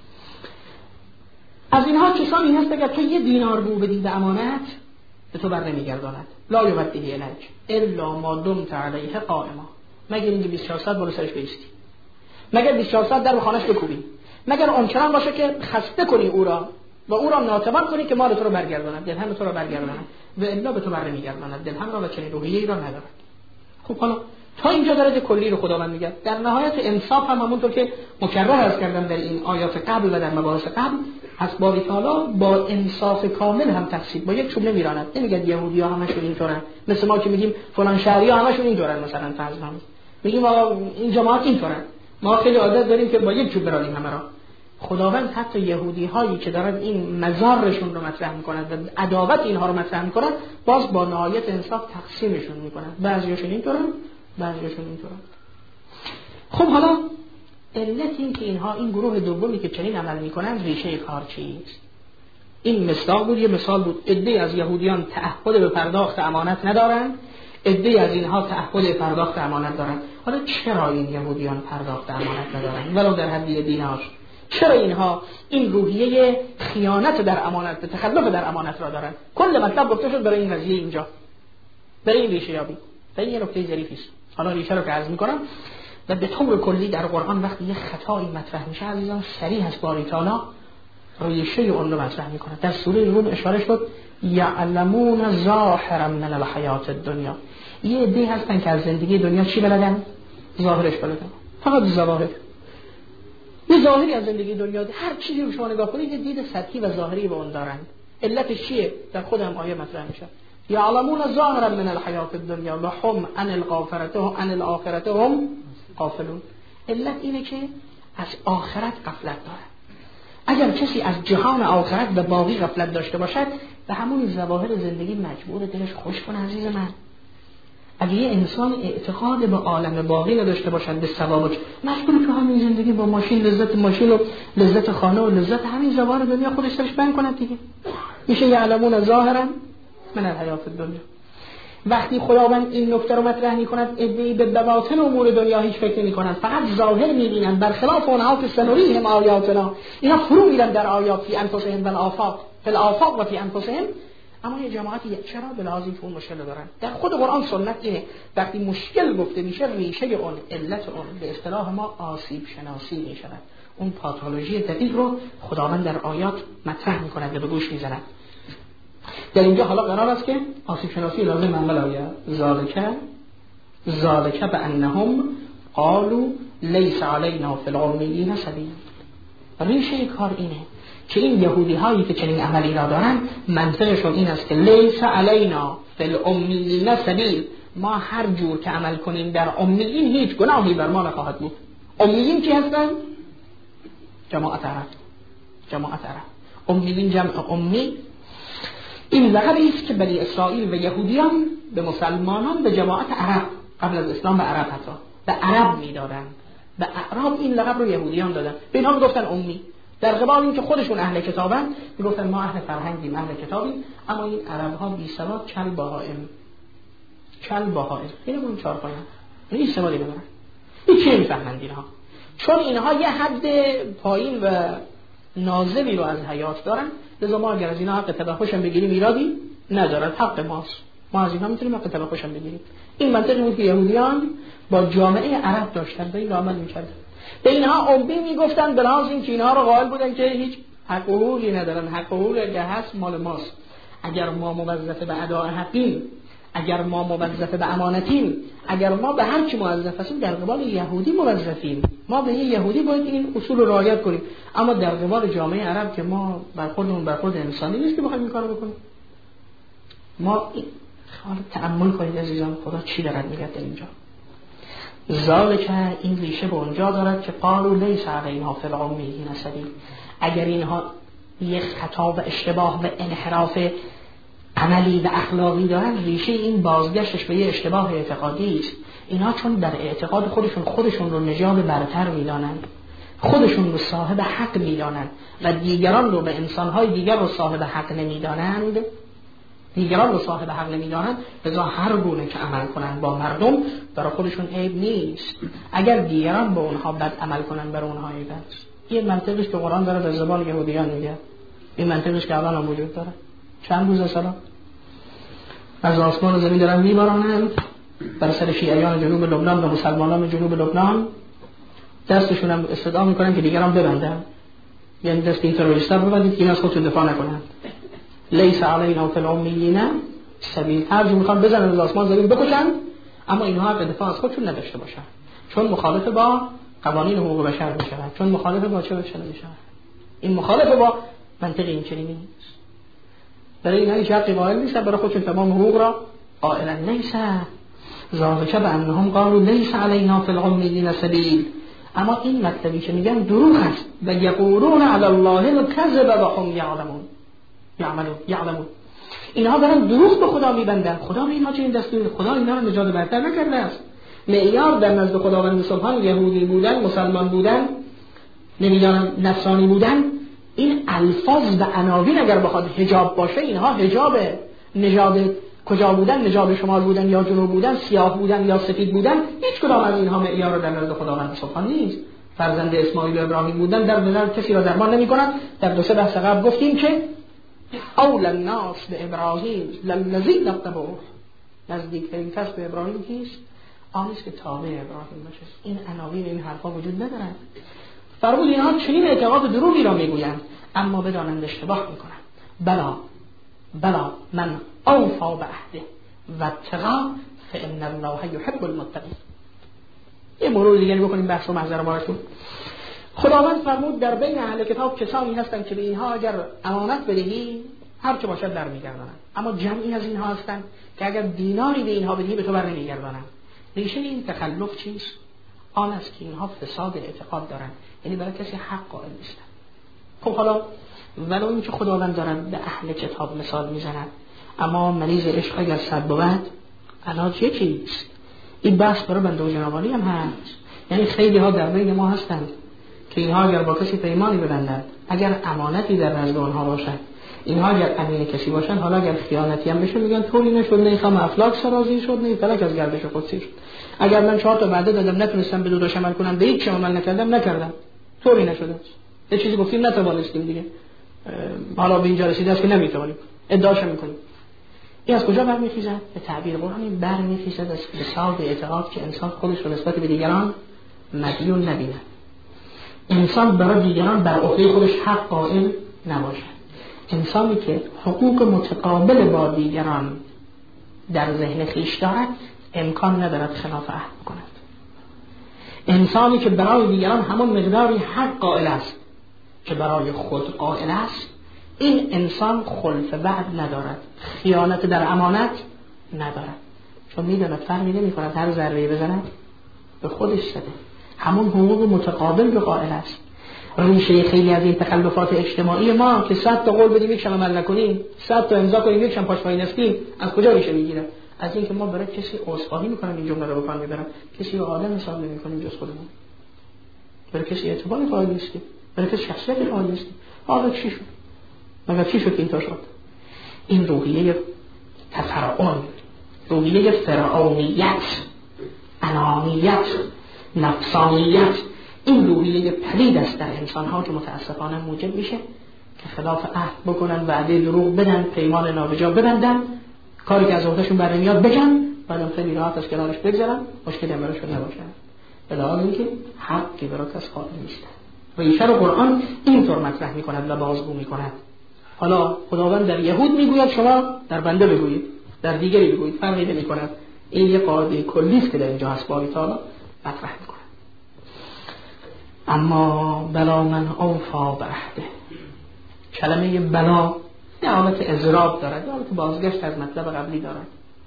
از اینها کسانی هست اگر تو یه دینار بو بدی به امانت به تو بر نمیگرداند، لا یودیه الیک الا ما دمت علیه قائما، مگر اینکه بیست و چهار ساعت بالا سرش بایستی، مگر بیست و چهار ساعت در به خانه‌اش بکوبی، مگر اونچنان باشه که خسته کنی او را و او را ناتوان کنی که مال تو رو برگرداند، درهم تو رو برگرداند و الا به تو بر نمیگرداند، درهم را و چنین روحیه‌ای را ندارد. خب حالا تا اینجا درجه کلی رو خداوند میگه. در نهایت انصاف هم همونطور که مکرر عرض کردم در این آیات قبل و در مباحث قبل، از باری تعالی با انصاف کامل هم تقسیم، با یک چوب نمیراند. نمیگه یهودی‌ها همشون اینطورن، مثل ما که میگیم فلان شهری‌ها همشون اینطورن، مثلا فرض کنیم میگیم آقا این جماعت اینطورن، ما خیلی عادت داریم که با یک چوب برانیم همه را. خداوند حتی یهودی هایی که دارن این مزارشون رو مطرح میکنند و عداوت اینها رو مطرح میکنند، باز با نهایت انصاف تقسیمشون میکنند، بعضیاشون اینطورن بعضیاشون اینطورن. خب حالا علت این که اینها این گروه دومی که چنین عمل میکنند ریشه کار چیست؟ این مثال بود، یه مثال بود. عده‌ای از یهودیان تعهد به پرداخت امانت ندارند، عده‌ای از اینها تعهد به پرداخت امانت دارند. حالا چرا این یهودیان پرداخت امانت ندارند ولو در حد دینار؟ چرا اینها این روحیه خیانت در امانت، تخلف در امانت را دارند؟ کل مطلب گفته شد برای این قضیه اینجا، برای این ریشه یابی. و این یه نکته ظریفی است. حالا ریشه رو که عرض می‌کنم و به طور کلی در قرآن وقتی یه خطایی مطرح میشه عزیزان صریح است باری تعالی ریشه اون رو مطرح میکنه. در سوره روم اشاره شد یعلمون ظاهرا من الحیات الدنیا، یه عده هستن که از زندگی دنیا چی بلدن؟ ظاهرش بلدن، فقط ظواهر، یه ظاهری از زندگی دنیا، هر چیزی رو شما نگاه کنید یه دید سطحی و ظاهری به اون دارن. علتش چیه؟ در خود هم آیه مطرح میشه یعلمون ظاهرا من الحیات الدنیا و هم عن الغافرته عن الاخرته هم غافلون. علت اینه که از آخرت غفلت داره. اگر کسی از جهان آخرت و باقی غفلت داشته باشد به همون ظواهر زندگی مجبور دلش خوش کنه. عزیز من، اگه یه انسان اعتقاد به عالم باقی نداشته باشد به ثوابش، مجبور تو همین زندگی با ماشین لذت ماشین و لذت خانه و لذت همین ظواهر دنیا خودش درش بند کنه دیگه. میشه یعلمون ظاهرا من الحیات الدنیا. وقتی خداوند این نکته رو مطرح می‌کند عده‌ای به بواطن امور دنیا هیچ فکر نمی‌کنند، فقط ظاهر می‌بینند، برخلاف اونها که سنوریهم آیاتنا، اینا فرو میرن در آیات فی انفسهم و الآفاق فی الآفاق و فی انفسهم. اما یه جماعتی چرا به لحاظ این اون مشکل دارن؟ در خود قرآن سنت اینه وقتی مشکل گفته میشه ریشه اون، علت اون به اصطلاح ما آسیب شناسی میشود. اون پاتولوژی دقیق رو خداوند در آیات مطرح می‌کند و به گوش می‌زند. در اینجا حالا قرار است که آسیب شناسی لازم عمل آید ذالکه ذالکه بانهم قالوا لیس علینا فی الامیین سبیل. ریشه کار اینه که این یهودی هایی که چنین عملی را دارن منطقشون این است که لیس علینا فی الامیین سبیل، ما هر جور که عمل کنیم در امیین هیچ گناهی بر ما نخواهد بود. امیین کی هستن؟ جماعت عرب. جماعت عرب. امیین جمع امی. این لقبی است که بنی اسرائیل و یهودیان به مسلمانان به جماعت عرب قبل از اسلام به عرب حتی به عرب میدادن. به اعراب این لقب رو یهودیان دادن. به اینها میگفتن امی. در قبال این که خودشون اهل کتابن میگفتن ما اهل فرهنگیم، اهل کتابیم. اما این عرب ها بی سواد کل بهائم کل بهائم اینا اون چهار پایان هیچ سوادی ندارن، هیچ چیزی نمیفهمند اینها، چون اینها یه حد پایین و نازلی رو از حیات دارن. لذا ما اگر از اینا حق تبخشم بگیریم ایرادی ندارد، حق ماست، ما از اینا میتونیم حق تبخشم بگیریم. این منطقی بود که یهودیان با جامعه عرب داشتن و این عمل میکردن. به اینها امی میگفتن به لحاظ این که اینها رو قائل بودن که هیچ حق و حقوقی ندارن، حق و حقوق اگه هست مال ماست، اگر ما موظف به اداء حقیم، اگر ما موظف به امانتیم، اگر ما به هر چی موظف هستیم، در قبال یهودی موظفیم. ما به یه یهودی باید این اصول رو رعایت کنیم. اما در قبال جامعه عرب که ما برخوردمون برخورد انسانی نیست که بخوایم این کارو بکنیم. ما حالا تأمل کنید عزیزان، خدا چی دارد میگه در اینجا. ذالک، این ریشه به اونجا دارد که قالوا لیس علینا فی الامیین سبیل. اگر اینها یک خطا و اشتباه و انحراف عملی و اخلاقی دارن، ریشه این بازگشتش به یه اشتباه اعتقادی است. اینا چون در اعتقاد خودشون خودشون رو نژاد برتر میدانند، خودشون رو صاحب حق میدانند و دیگران رو به انسانهای دیگر رو صاحب حق نمیدانند، دیگران رو صاحب حق نمیدانند، لذا هر گونه که عمل کنند با مردم برای خودشون عیب نیست. اگر دیگران به اونها بد عمل کنند برای اونها عیب است. این منطقی که قرآن داره در زبان یهودیان میگه، این منطقی که الان هم وجود داره. چند روز سلام از آسمان و زمین دارن میبارانند بر سر شیعیان جنوب لبنان و مسلمانان جنوب لبنان، دستشون هم استدعا میکنن که دیگران ببندن، یعنی دست این تروریستا ببندید که این از خودشون دفاع نکنند. لیس علینا فی الامیین سبیل. هر جو میخوان بزنن از آسمان زمین بکشن، اما اینها به دفاع از خودشون نداشته باشن، چون مخالف با قوانین حقوق بشر میشن، چون مخالف با چه بشن میشن. این مخالف با منطق این چنینی نیست. برای اینها هیچ حقی قائل نیستن، برای خودشون تمام حقوق را قائلا نیستن. ذالک بانهم قالوا لیس علینا فی الامیین سبیل. اما این مطلبی که میگن دروغ است. و یقولون علی الله الکذب و هم یعلمون یعملون یعلمون. اینها دارن دروغ به خدا میبندن. خدا به اینها چه این دستور؟ خدا اینا رو نجات برتر نکرده است. معیار در نزد خداوند سبحان یهودی بودن، مسلمان بودن، نمیدانم نصرانی بودن، این الفاظ و عناوین اگر بخواد حجاب باشه، اینها حجاب نژاد کجا بودن، نژاد شمال بودن یا جنوب بودن، سیاه بودن یا سفید بودن، هیچ کدام از اینها معیار در نزد خداوند سبحان نیست. فرزند اسماعیل و ابراهیم بودن در نظر کسی را درمان نمی‌کنند. در دو سه بحث قبل گفتیم که اول الناس به ابراهیم للذین اتبعوه، نزدیکترین کس به ابراهیم کیست؟ آنی است که تابع ابراهیم باشه. این عناوین این حرفا وجود ندارد. فرمود اینها چنین اعتقاد دروغی را میگویند، اما بدانند اشتباه میکنند. بلا بلا من اوفا به عهده و اتقا فان الله یحب المتقین. یه مرور دیگه بکنیم بحث و محضر بارتون. خداوند فرمود در بین اهل کتاب کسانی هستند که به اینها اگر امانت بدهی هر چه باشد در میگردانند، اما جمعی از اینها هستند که اگر دیناری به اینها بدهی به تو بر نمیگردانند. ریشه این تخلف چیست؟ آن است که اینها فساد اعتقاد دارند، یعنی برای کسی حق قائل نیستند. خب حالا ولو اینکه خداوند دارد به اهل کتاب مثال میزند، اما مریض عشق اگر صد بود علاج یکیست. این بحث برای بنده و جنابالی هم هست. یعنی خیلی ها در بین ما هستند که اینها اگر با کسی پیمانی ببندند، اگر امانتی در نزد آنها باشد، اینها اگر امین کسی باشند، حالا اگر خیانتی هم بشه میگن طوری نشد، نه خام افلاک سرازی شد، نه فلک از گردش قدسی شد. اگر من چهار تا وعده دادم نتونستم به دو تاش عمل کنم، به هیچ عمل نکردم، نکردم، طوری نشده. یه چیزی گفتیم نتوانستیم دیگه، حالا به اینجا رسیده است که نمیتونیم، ادعاش میکنیم. این از کجا برمیخیزد؟ به تعبیر قرآنی برمیخیزد از فساد اعتقاد که انسان خودش رو نسبت به دیگران مدیون نبیند. انسان برای دیگران بر عهده خودش حق قائل نباشد. انسانی که حقوق متقابل با دیگران در ذهن خیش دارد امکان ندارد خلاف عهد کند. انسانی که برای دیگران همون مقداری حق قائل است که برای خود قائل است، این انسان خلف وعد ندارد، خیانت در امانت ندارد، چون میداند فرقی نمی کند هر ضربه بزند به خودش زده، همون حقوق متقابل به قائل است. ریشه خیلی از این تخلفات اجتماعی ما که صد تا قول بدیم یکشم عمل نکنیم، صد تا امضا کنیم یکشم پاشمایی نستیم، از کجا ریشه میگیره؟ از اینکه ما برای کسی عذرخواهی میکنیم، این جمله رو بکن میبرم، کسی رو آدم حساب نمیکنیم جز خودمون، برای کسی اعتبار قائل نیستیم، برای کسی شخصیت قائل نیستیم. حالا چی شد؟ مگر چی شد که اینطور شد؟ این روحیه تفرعون، روحیه فرعونیت، انانیت، نفسانیت، این روحیه پلید است در انسان‌ها که متاسفانه موجب میشه که خلاف عهد بکنن، وعده دروغ بدن، پیمان نابجا ببندن، کاری که از عهدهشون برنمیاد بگن، بعدم خیلی راحت از کنارش بگذرن، مشکلی هم براشون نباشه. به دلیل اینکه حقی برای کس قائل نیستن. و این شرع قرآن اینطور مطرح میکند و بازگو میکند. حالا خداوند در یهود میگوید شما در بنده بگویید، در دیگری بگویید، فرقی نمی‌کند. این یک قاعده کلی است که در اینجا هست باری تعالی مطرح می‌کنه. اما بلا من اوفا به عهده، کلمه بلا یه حالت اضراب دارد، یه حالت بازگشت از مطلب قبلی دارد.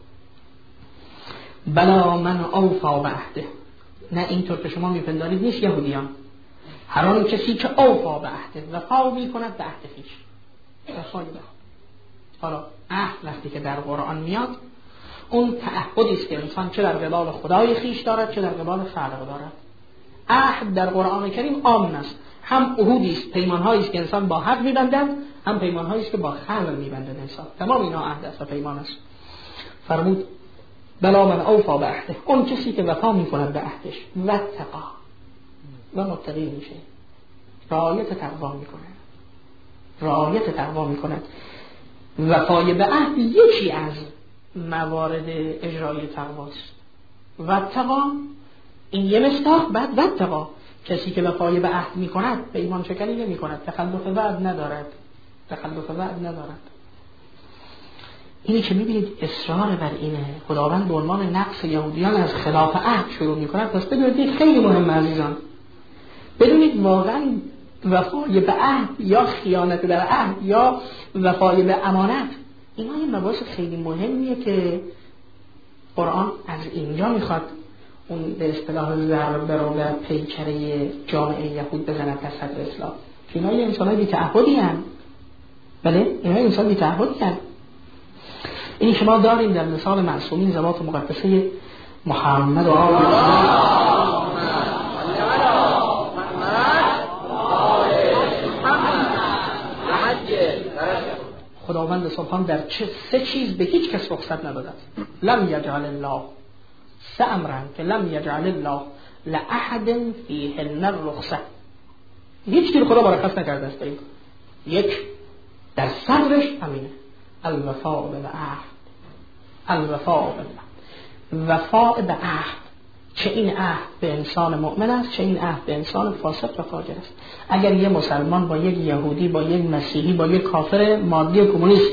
بلا من اوفا به عهده، نه اینطور که شما میپندارید نیست یهودیان. هر آن کسی که اوفا به عهده، وفا میکند به عهد خویش. وفای به حالا عهد وقتی که در قرآن میاد اون تعهدی است که انسان چه در قبال خدای خویش دارد چه در قبال خلق دارد. عهد در قرآن کریم عام است، هم عهودی است، پیمان‌هایی است که انسان با حق می‌بندد، هم پیمان‌هایی است که با خلق می‌بندد انسان. تمام اینا عهد است و پیمان است. فرمود بلا من اوفا به عهده، اون کسی که وفا می‌کند به عهدش و تقا و متقی میشه، رعایت تقوا می‌کنه، رعایت تقوا می‌کند. وفای به عهد یکی از موارد اجرای تقواست. و تقا این یه مصداق. بعد و تقا کسی که وفای به عهد می‌کند پیمان شکنی نمی‌کند، تخلف وعد ندارد، تخلف وعد ندارد. اینی که می‌بینید اصرار بر اینه، خداوند به عنوان نقص یهودیان از خلاف عهد شروع می‌کند. پس بدونید خیلی مهم عزیزان، بدونید واقعاً وفای به عهد یا خیانت در عهد یا وفای به امانت، اینا این مباحث خیلی مهمیه که قرآن از اینجا میخواد اون به اصطلاح ضربه رو به پیکره جامعه یهود بزنه تا صدر اسلام. اینا یه انسانای بی تعهدی هستند. بله اینا انسان بی تعهدی هستند. این که ما داریم در مثال معصومین ذوات مقدسه محمد و آل خداوند سبحان در چه سه چیز به هیچ کس رخصت نداده است. لم یجعل الله سه امرن که لم یجعل الله لأحد فیهن الرخصه، هیچ چیز خدا مرخص نکرده است. یک در صدرش همینه، الوفاء بالعهد، الوفاء بالعهد، وفاء به عهد. چه این عهد به انسان مؤمن است، چه این عهد به انسان فاسق و فاجر است. اگر یه مسلمان با یک یهودی، با یک مسیحی، با یک کافر مادی و کمونیست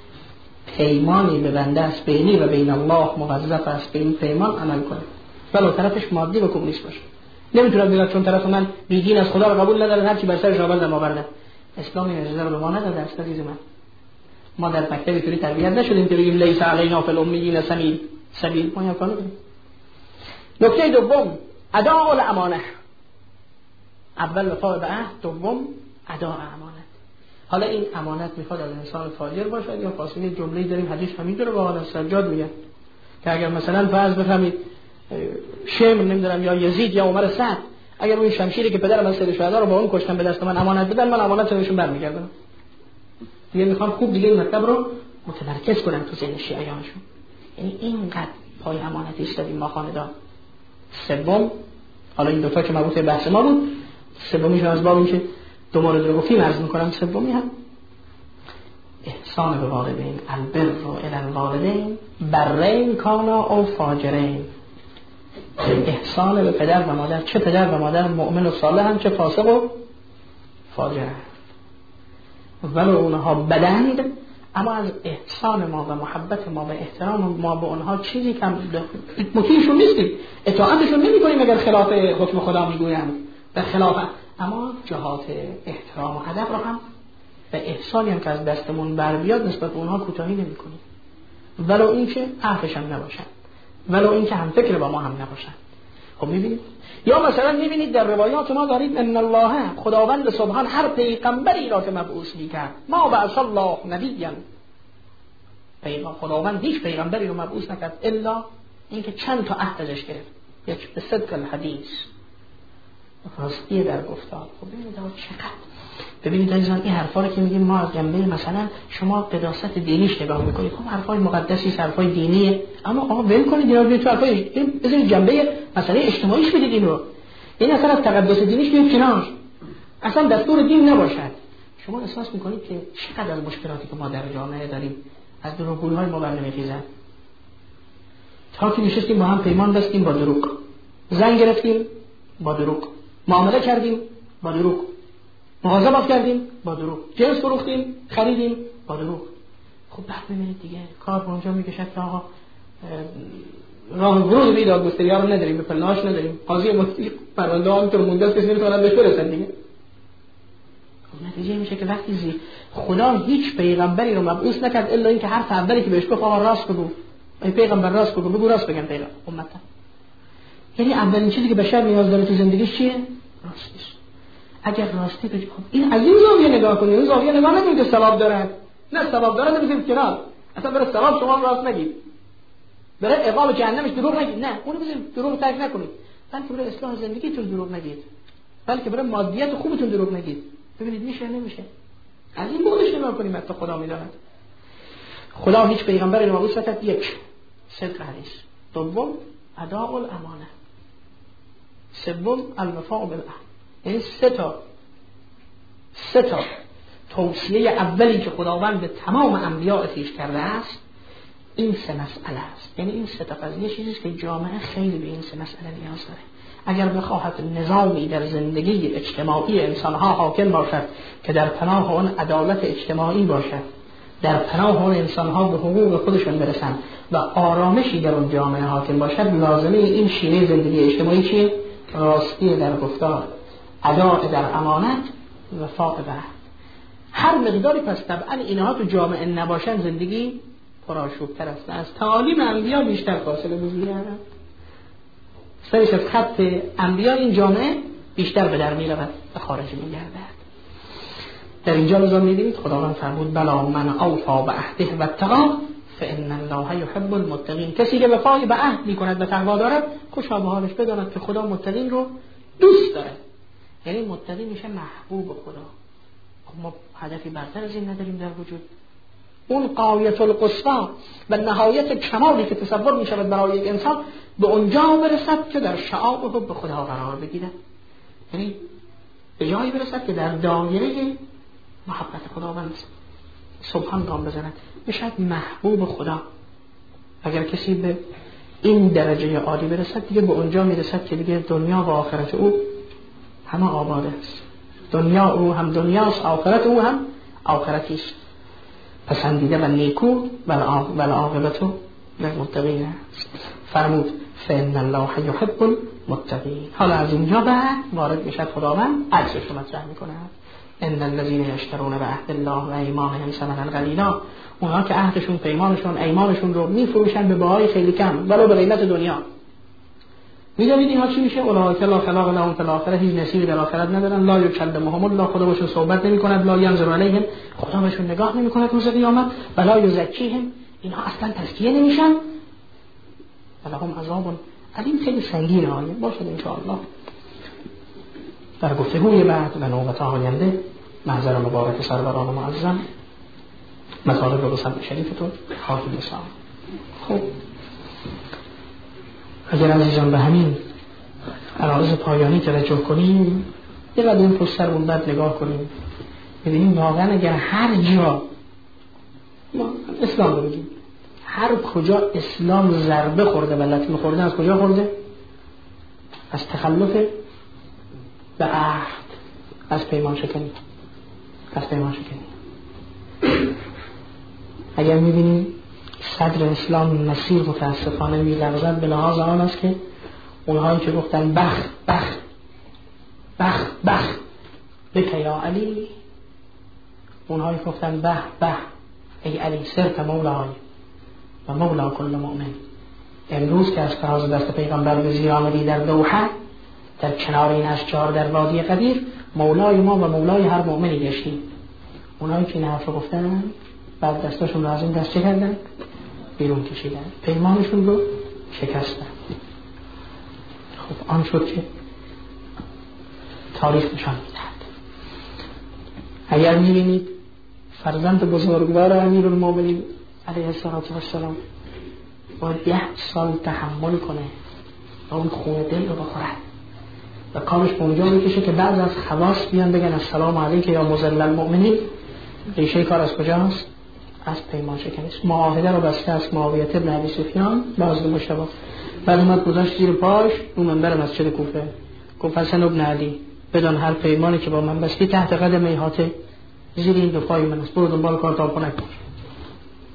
پیمانی ببنده است بینی و بین الله موظف است به این پیمان عمل کنه، ولو طرفش مادی و کمونیست باشه. نمیتونه بگه چون طرف من بیدین از خدا رو قبول نداره هر چی بر سرش آورد ما برده. اسلام این اجازه رو به ما نداده است عزیز من. ما در مکتب اینطوری تربیت نشدیم که بگیم لیس علینا فی الامیین سبیل، سبیل ما یا کانو. نکته دوم اداء الامانه، اول وفا به عهد، دوم اداء امانت. حالا این امانت میخواد از انسان فاجر باشد یا فاسق. جمله‌ای داریم حدیث همین رو با حضرت سجاد میگه که اگر مثلا فرض بفهمید شمر نمیدونم یا یزید یا عمر سعد اگر اون شمشیری که پدرم از سید شهدا رو با اون کشتن به دست من امانت بدن، من امانت رو بهشون برمیگردم. دیگه میخوام خوب دیگه این مطلب رو متمرکز کنن تو ذهن شیعیانشون. یعنی اینقدر پای امانت ایستادیم ما خاندان. سوم، حالا این دو تا که مربوط به بحث ما بود، سومیش از باب این که دو مورد رو گفتیم عرض می‌کنم. سومی هم احسان به والدین، البر الی الوالدین برین کانا او فاجرین. احسان به پدر و مادر، چه پدر و مادر مؤمن و صالح هم چه فاسق و فاجر هم، ولو اونها بدند، اما از احسان ما و محبت ما و احترام ما به اونها چیزی کم مطیعشون نیستیم، اطاعتشون نمی کنیم اگر خلاف حکم خدا میگویند به خلاف، اما جهات احترام و ادب رو هم و احسانی هم که از دستمون بر بیاد نسبت به اونها کوتاهی نمی کنیم، ولو اینکه حرفش هم نباشن، ولو اینکه هم فکر با ما هم نباشن. خب میبینید یا مثلا میبینید در روایات ما دارید ان الله خداوند سبحان هر پیغمبری را که مبعوث میکرد، ما بعث الله نبیا، پیغمبر خداوند هیچ پیغمبری رو مبعوث نکرد الا اینکه چند تا عهد ازش گرفت. یک به صدق الحدیث، راستی در گفتار. خب ببینید چقدر ببینید عزیزان این حرفا رو که میگیم ما از جنبه مثلا شما قداست دینیش نگاه میکنید، خب حرفای مقدسی، حرفای دینیه، اما آقا ول کنید اینا رو تو حرفای بزنید جنبه مثلا اجتماعیش بدید این رو. این اصلا از تقدس دینیش بیاد کنار، اصلا دستور دین نباشد. شما احساس میکنید که چقدر از مشکلاتی که ما در جامعه داریم از دروغگویی‌های ما برنمیخیزن. تا که نشستیم با هم پیمان بستیم با دروغ، زن گرفتیم با دروغ، معامله کردیم با دروغ، مغازه باز کردیم با دروغ، جنس فروختیم خریدیم با دروغ. خب بعد ببینید دیگه کار به اونجا میکشد که آقا راه ورود به دادگستری ها رو نداریم، به پلناش نداریم، قاضی مفتی پرونده هم که مونده است کسی نمیتونه بهش برسن دیگه. نتیجه میشه که وقتی زی خدا هیچ پیغمبری رو مبعوث نکرد الا اینکه حرف اولی که بهش گفت آقا راست بگو، ای پیغمبر راست بگو، بگو راست بگن پیغمبر امتا. یعنی اولین چیزی که بشر نیاز داره تو زندگیش چیه؟ راستیش. اگر راستی بگی خب این از این زاویه نگاه کنید، این زاویه نگاه نکنید که ثواب داره، نه ثواب داره نمیذارید کنار، اصلا برای ثواب شما راست نگید، برای عقاب جهنمش دروغ نگید، نه اونو بذارید دروغ ترک نکنید، بلکه برای اصلاح زندگیتون دروغ نگید، بلکه برای مادیات خوبتون دروغ نگید. ببینید میشه نمیشه، از این بودش نگاه کنیم حتی خدا میداند. خدا هیچ پیغمبری رو مبعوث نکرد. یک، صدق حدیث. دوم، اداء الامانه. سوم، الوفاء بالعهد. یعنی سه تا سه تا توصیه اولی که خداوند به تمام انبیاء خویش کرده است این سه مسئله است. یعنی این سه تا قضیه چیزی است که جامعه خیلی به این سه مسئله نیاز داره. اگر بخواهد نظامی در زندگی اجتماعی انسانها حاکم باشد که در پناه اون عدالت اجتماعی باشد، در پناه اون انسانها به حقوق خودشون برسن و آرامشی در اون جامعه حاکم باشد، لازمه این شیوه زندگی اجتماعی چیه؟ راستی در گفتار، اداء در امانت، وفاء به عهد. هر مقداری پس طبعا اینها تو جامعه نباشن زندگی پرآشوب‌تر است. از تعالیم انبیا بیشتر فاصله می‌گیرند. سرش از خط انبیا این جامعه بیشتر به در می‌رود و خارج می‌گردد. در اینجا لازم می‌بینید خداوند فرمود بلا من اوفا بعهده و اتقا فان الله یحب المتقین. کسی که وفای به عهد می‌کند و تقوا دارد خوشا به حالش بداند که خدا متقین رو دوست داره. یعنی متقی میشه محبوب خدا. ما هدفی برتر از این نداریم در وجود. اون غایت القصوی و نهایت کمالی که تصور می شود برای یک انسان به اونجا برسد که در شعاب حب خدا قرار بگیرد، یعنی به جایی برسد که در دایره محبت خداوند سبحان گام بزند، بشد محبوب خدا. اگر کسی به این درجه عالی برسد دیگه به اونجا می رسد که دیگه دنیا و آخرت او همه آباده است. دنیا او هم دنیاست، آخرت او هم آخرتی است. پسندیده و نیکو و العاقبت للمتقین است. فرمود فإن الله یحب المتقین. حالا از اینجا بعد وارد میشد خداوند عکسش رو مطرح میکنه. ان الذين يشترون بعهد الله و ایمانهم ثمنا قلیلا. اونها که عهدشون، پیمانشون، ایمانشون رو میفروشن به بهای خیلی کم ولو به قیمت دنیا. میدونید اینها چی میشه؟ اولئک لا خلاق لهم فی الاخره، هیچ نصیبی در آخرت ندارن. لا یکلمهم الله، خدا باشون صحبت نمیکند. لا ینظر الیهم، خدا باشون نگاه نمیکند روز قیامت. ولا یزکیهم، اینها اصلا تزکیه نمیشن. ولهم عذاب علیم. خیلی سنگینه آیه. باشد ان شاء الله در گفتگوی بعد و نوبت آینده محضر مبارک سروران معظم مطالب رو به سمت شریفتون خواهیم رساند. خب اگر عزیزان به همین عرایض پایانی توجه کنیم، یه قدر این پشت سر اون بعد نگاه کنیم، ببینیم واقعا اگر هر جا ما اسلام رو بگیم، هر کجا اسلام ضربه خورده و لطمه خورده، از کجا خورده؟ از تخلف به عهد، از پیمان شکنی، از پیمان شکنی. اگر میبینیم صدر اسلام مسیر متاسفانه می‌لرزد، به لحاظ آن است که اونهایی که گفتن بخ بخ بخ بخ بک یا علی، اونهایی که گفتن بخ بخ ای علی سرت مولای و مولا کل مؤمن، امروز که از فراز دست پیغمبر به زیر آمدی در دوحه، در کنار این اشجار در وادی قدیر، مولای ما و مولای هر مؤمنی گشتیم. اونهایی که این حرف رو گفتن بعد دستاشون رو از این دست چه کردن؟ بیرون کشیدن، پیمانشون رو شکستن. خب آن شد که تاریخ نشان میدهد. اگر میبینید فرزند بزرگوار امیرالمومنین علیه السلام باید ده سال تحمل کنه و اون خون دل رو بخورد و کارش به اونجا میکشه که بعض از خواص بیان بگن السلام علیک یا مذل المؤمنین. ریشه کار از کجاست؟ از پیمان شکنی است. معاهده رو بسته از معاویه ابن ابی سفیان باز به مشتبه، بعد اومد گذاشت زیر پاش رو منبر مسجد کوفه، گفت حسن ابن علی بدان هر پیمانی که با من بستی تحت قدم ایهاته زیر این دو پای من است، برو دنبال کار تا کنه.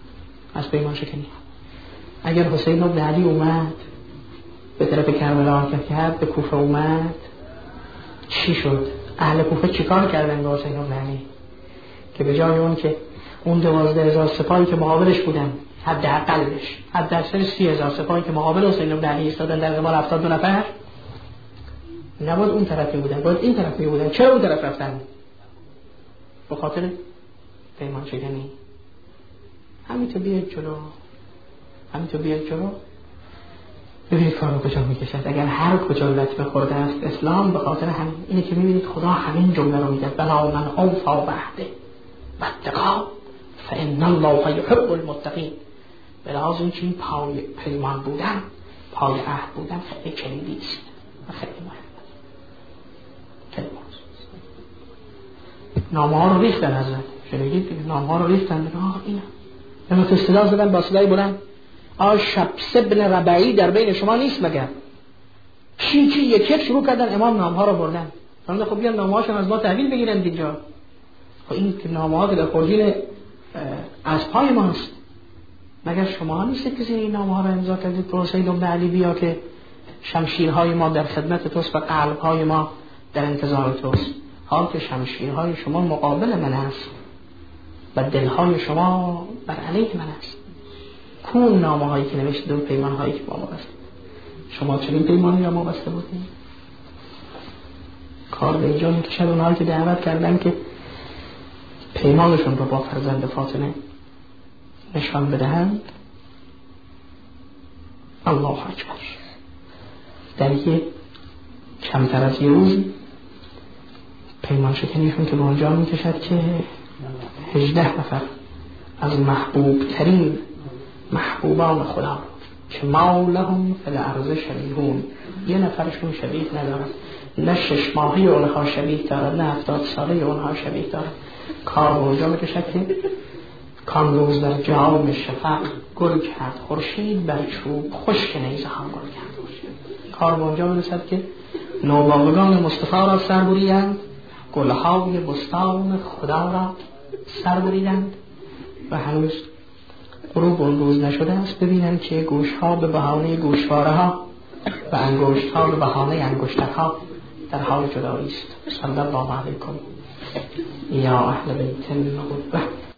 از پیمان شکنی. اگر حسین بن علی اومد به طرف کربلا حرکت کرد، به کوفه اومد، چی شد؟ اهل کوفه چیکار کردن با حسین بن علی؟ که به جای اون که اون دوازده هزار سپاهی که مقابلش بودن، حداقلش حد اکثر سی هزار سپاهی که مقابل حسین بن علی ایستادن در قبال هفتاد دو نفر، نباید اون طرفی بودن، باید این طرفی بودن. چرا اون طرف رفتن؟ به خاطر پیمان شکنی. همینطور بیاید جلو، همینطور بیاید جلو. ببینید کارو کجا میکشد. اگر هر کجا لطمه خورده است اسلام، به خاطر همین اینه که میبینید خدا همین جمله رو میگه: بلا من اوفا بعهده واتقا فان الله یحب المتقین. به لحاظ این چی پای پیمان بودن، پای عهد بودن خیلی کلیدی است و خیلی مهم. نامه ها رو ریختن ازت، شنیدید دیگه؟ نامه ها رو ریختن. آه اینا اما تو اصطلاح زدن با صدای بلند: آه شمس ابن ربعی در بین شما نیست مگر؟ چی چی یک یک شروع کردن امام نامه ها رو بردن. فرمودن خب بیان نامه هاشون از ما تحویل بگیرن دیگه. خب این که نامه ها در خورجین از پای ماست، مگر شما نیست کسی این نامه ها رو امضا کردید تو حسین بن علی بیا که شمشیرهای ما در خدمت توست و قلبهای ما در انتظار توست، حال که شمشیرهای شما مقابل من است و دلهای شما بر علیه من است. کون نامه هایی که نوشته و پیمان هایی که با ما بسته؟ شما چنین پیمانی را ما بسته بودیم؟ کار به اینجا میکشد اونهایی که دعوت کردن که پیمانشون رو با فرزند فاطمه نشان بدهند. الله اکبر. در یک کمتر از یه روز پیمان شکنیشون که به اونجا میکشد که هجده نفر از محبوب ترین محبوبان خدا که ما لهم فی الارض شبیهون، یه نفرشون شبیه ندارد، نه شش ماهی اونها شبیه دارد نه هفتاد ساله اونها شبیه دارد. کار به اونجا میکشد که کام روز در جام شفق گل کرد خورشید، بر چوب خشک نیزه هم گل کرد خورشید. کار به اونجا میرسد که نوباوگان مصطفی را سر بریدند، گلهای بستان خدا را سر بریدند و هنوز غروب اون روز نشده است. ببینند که گوشها به بهانه گوشواره ها و انگشتها به بهانه انگشترها در حال جدایی است. صلی الله علیکم یا اهل بیت النبوة.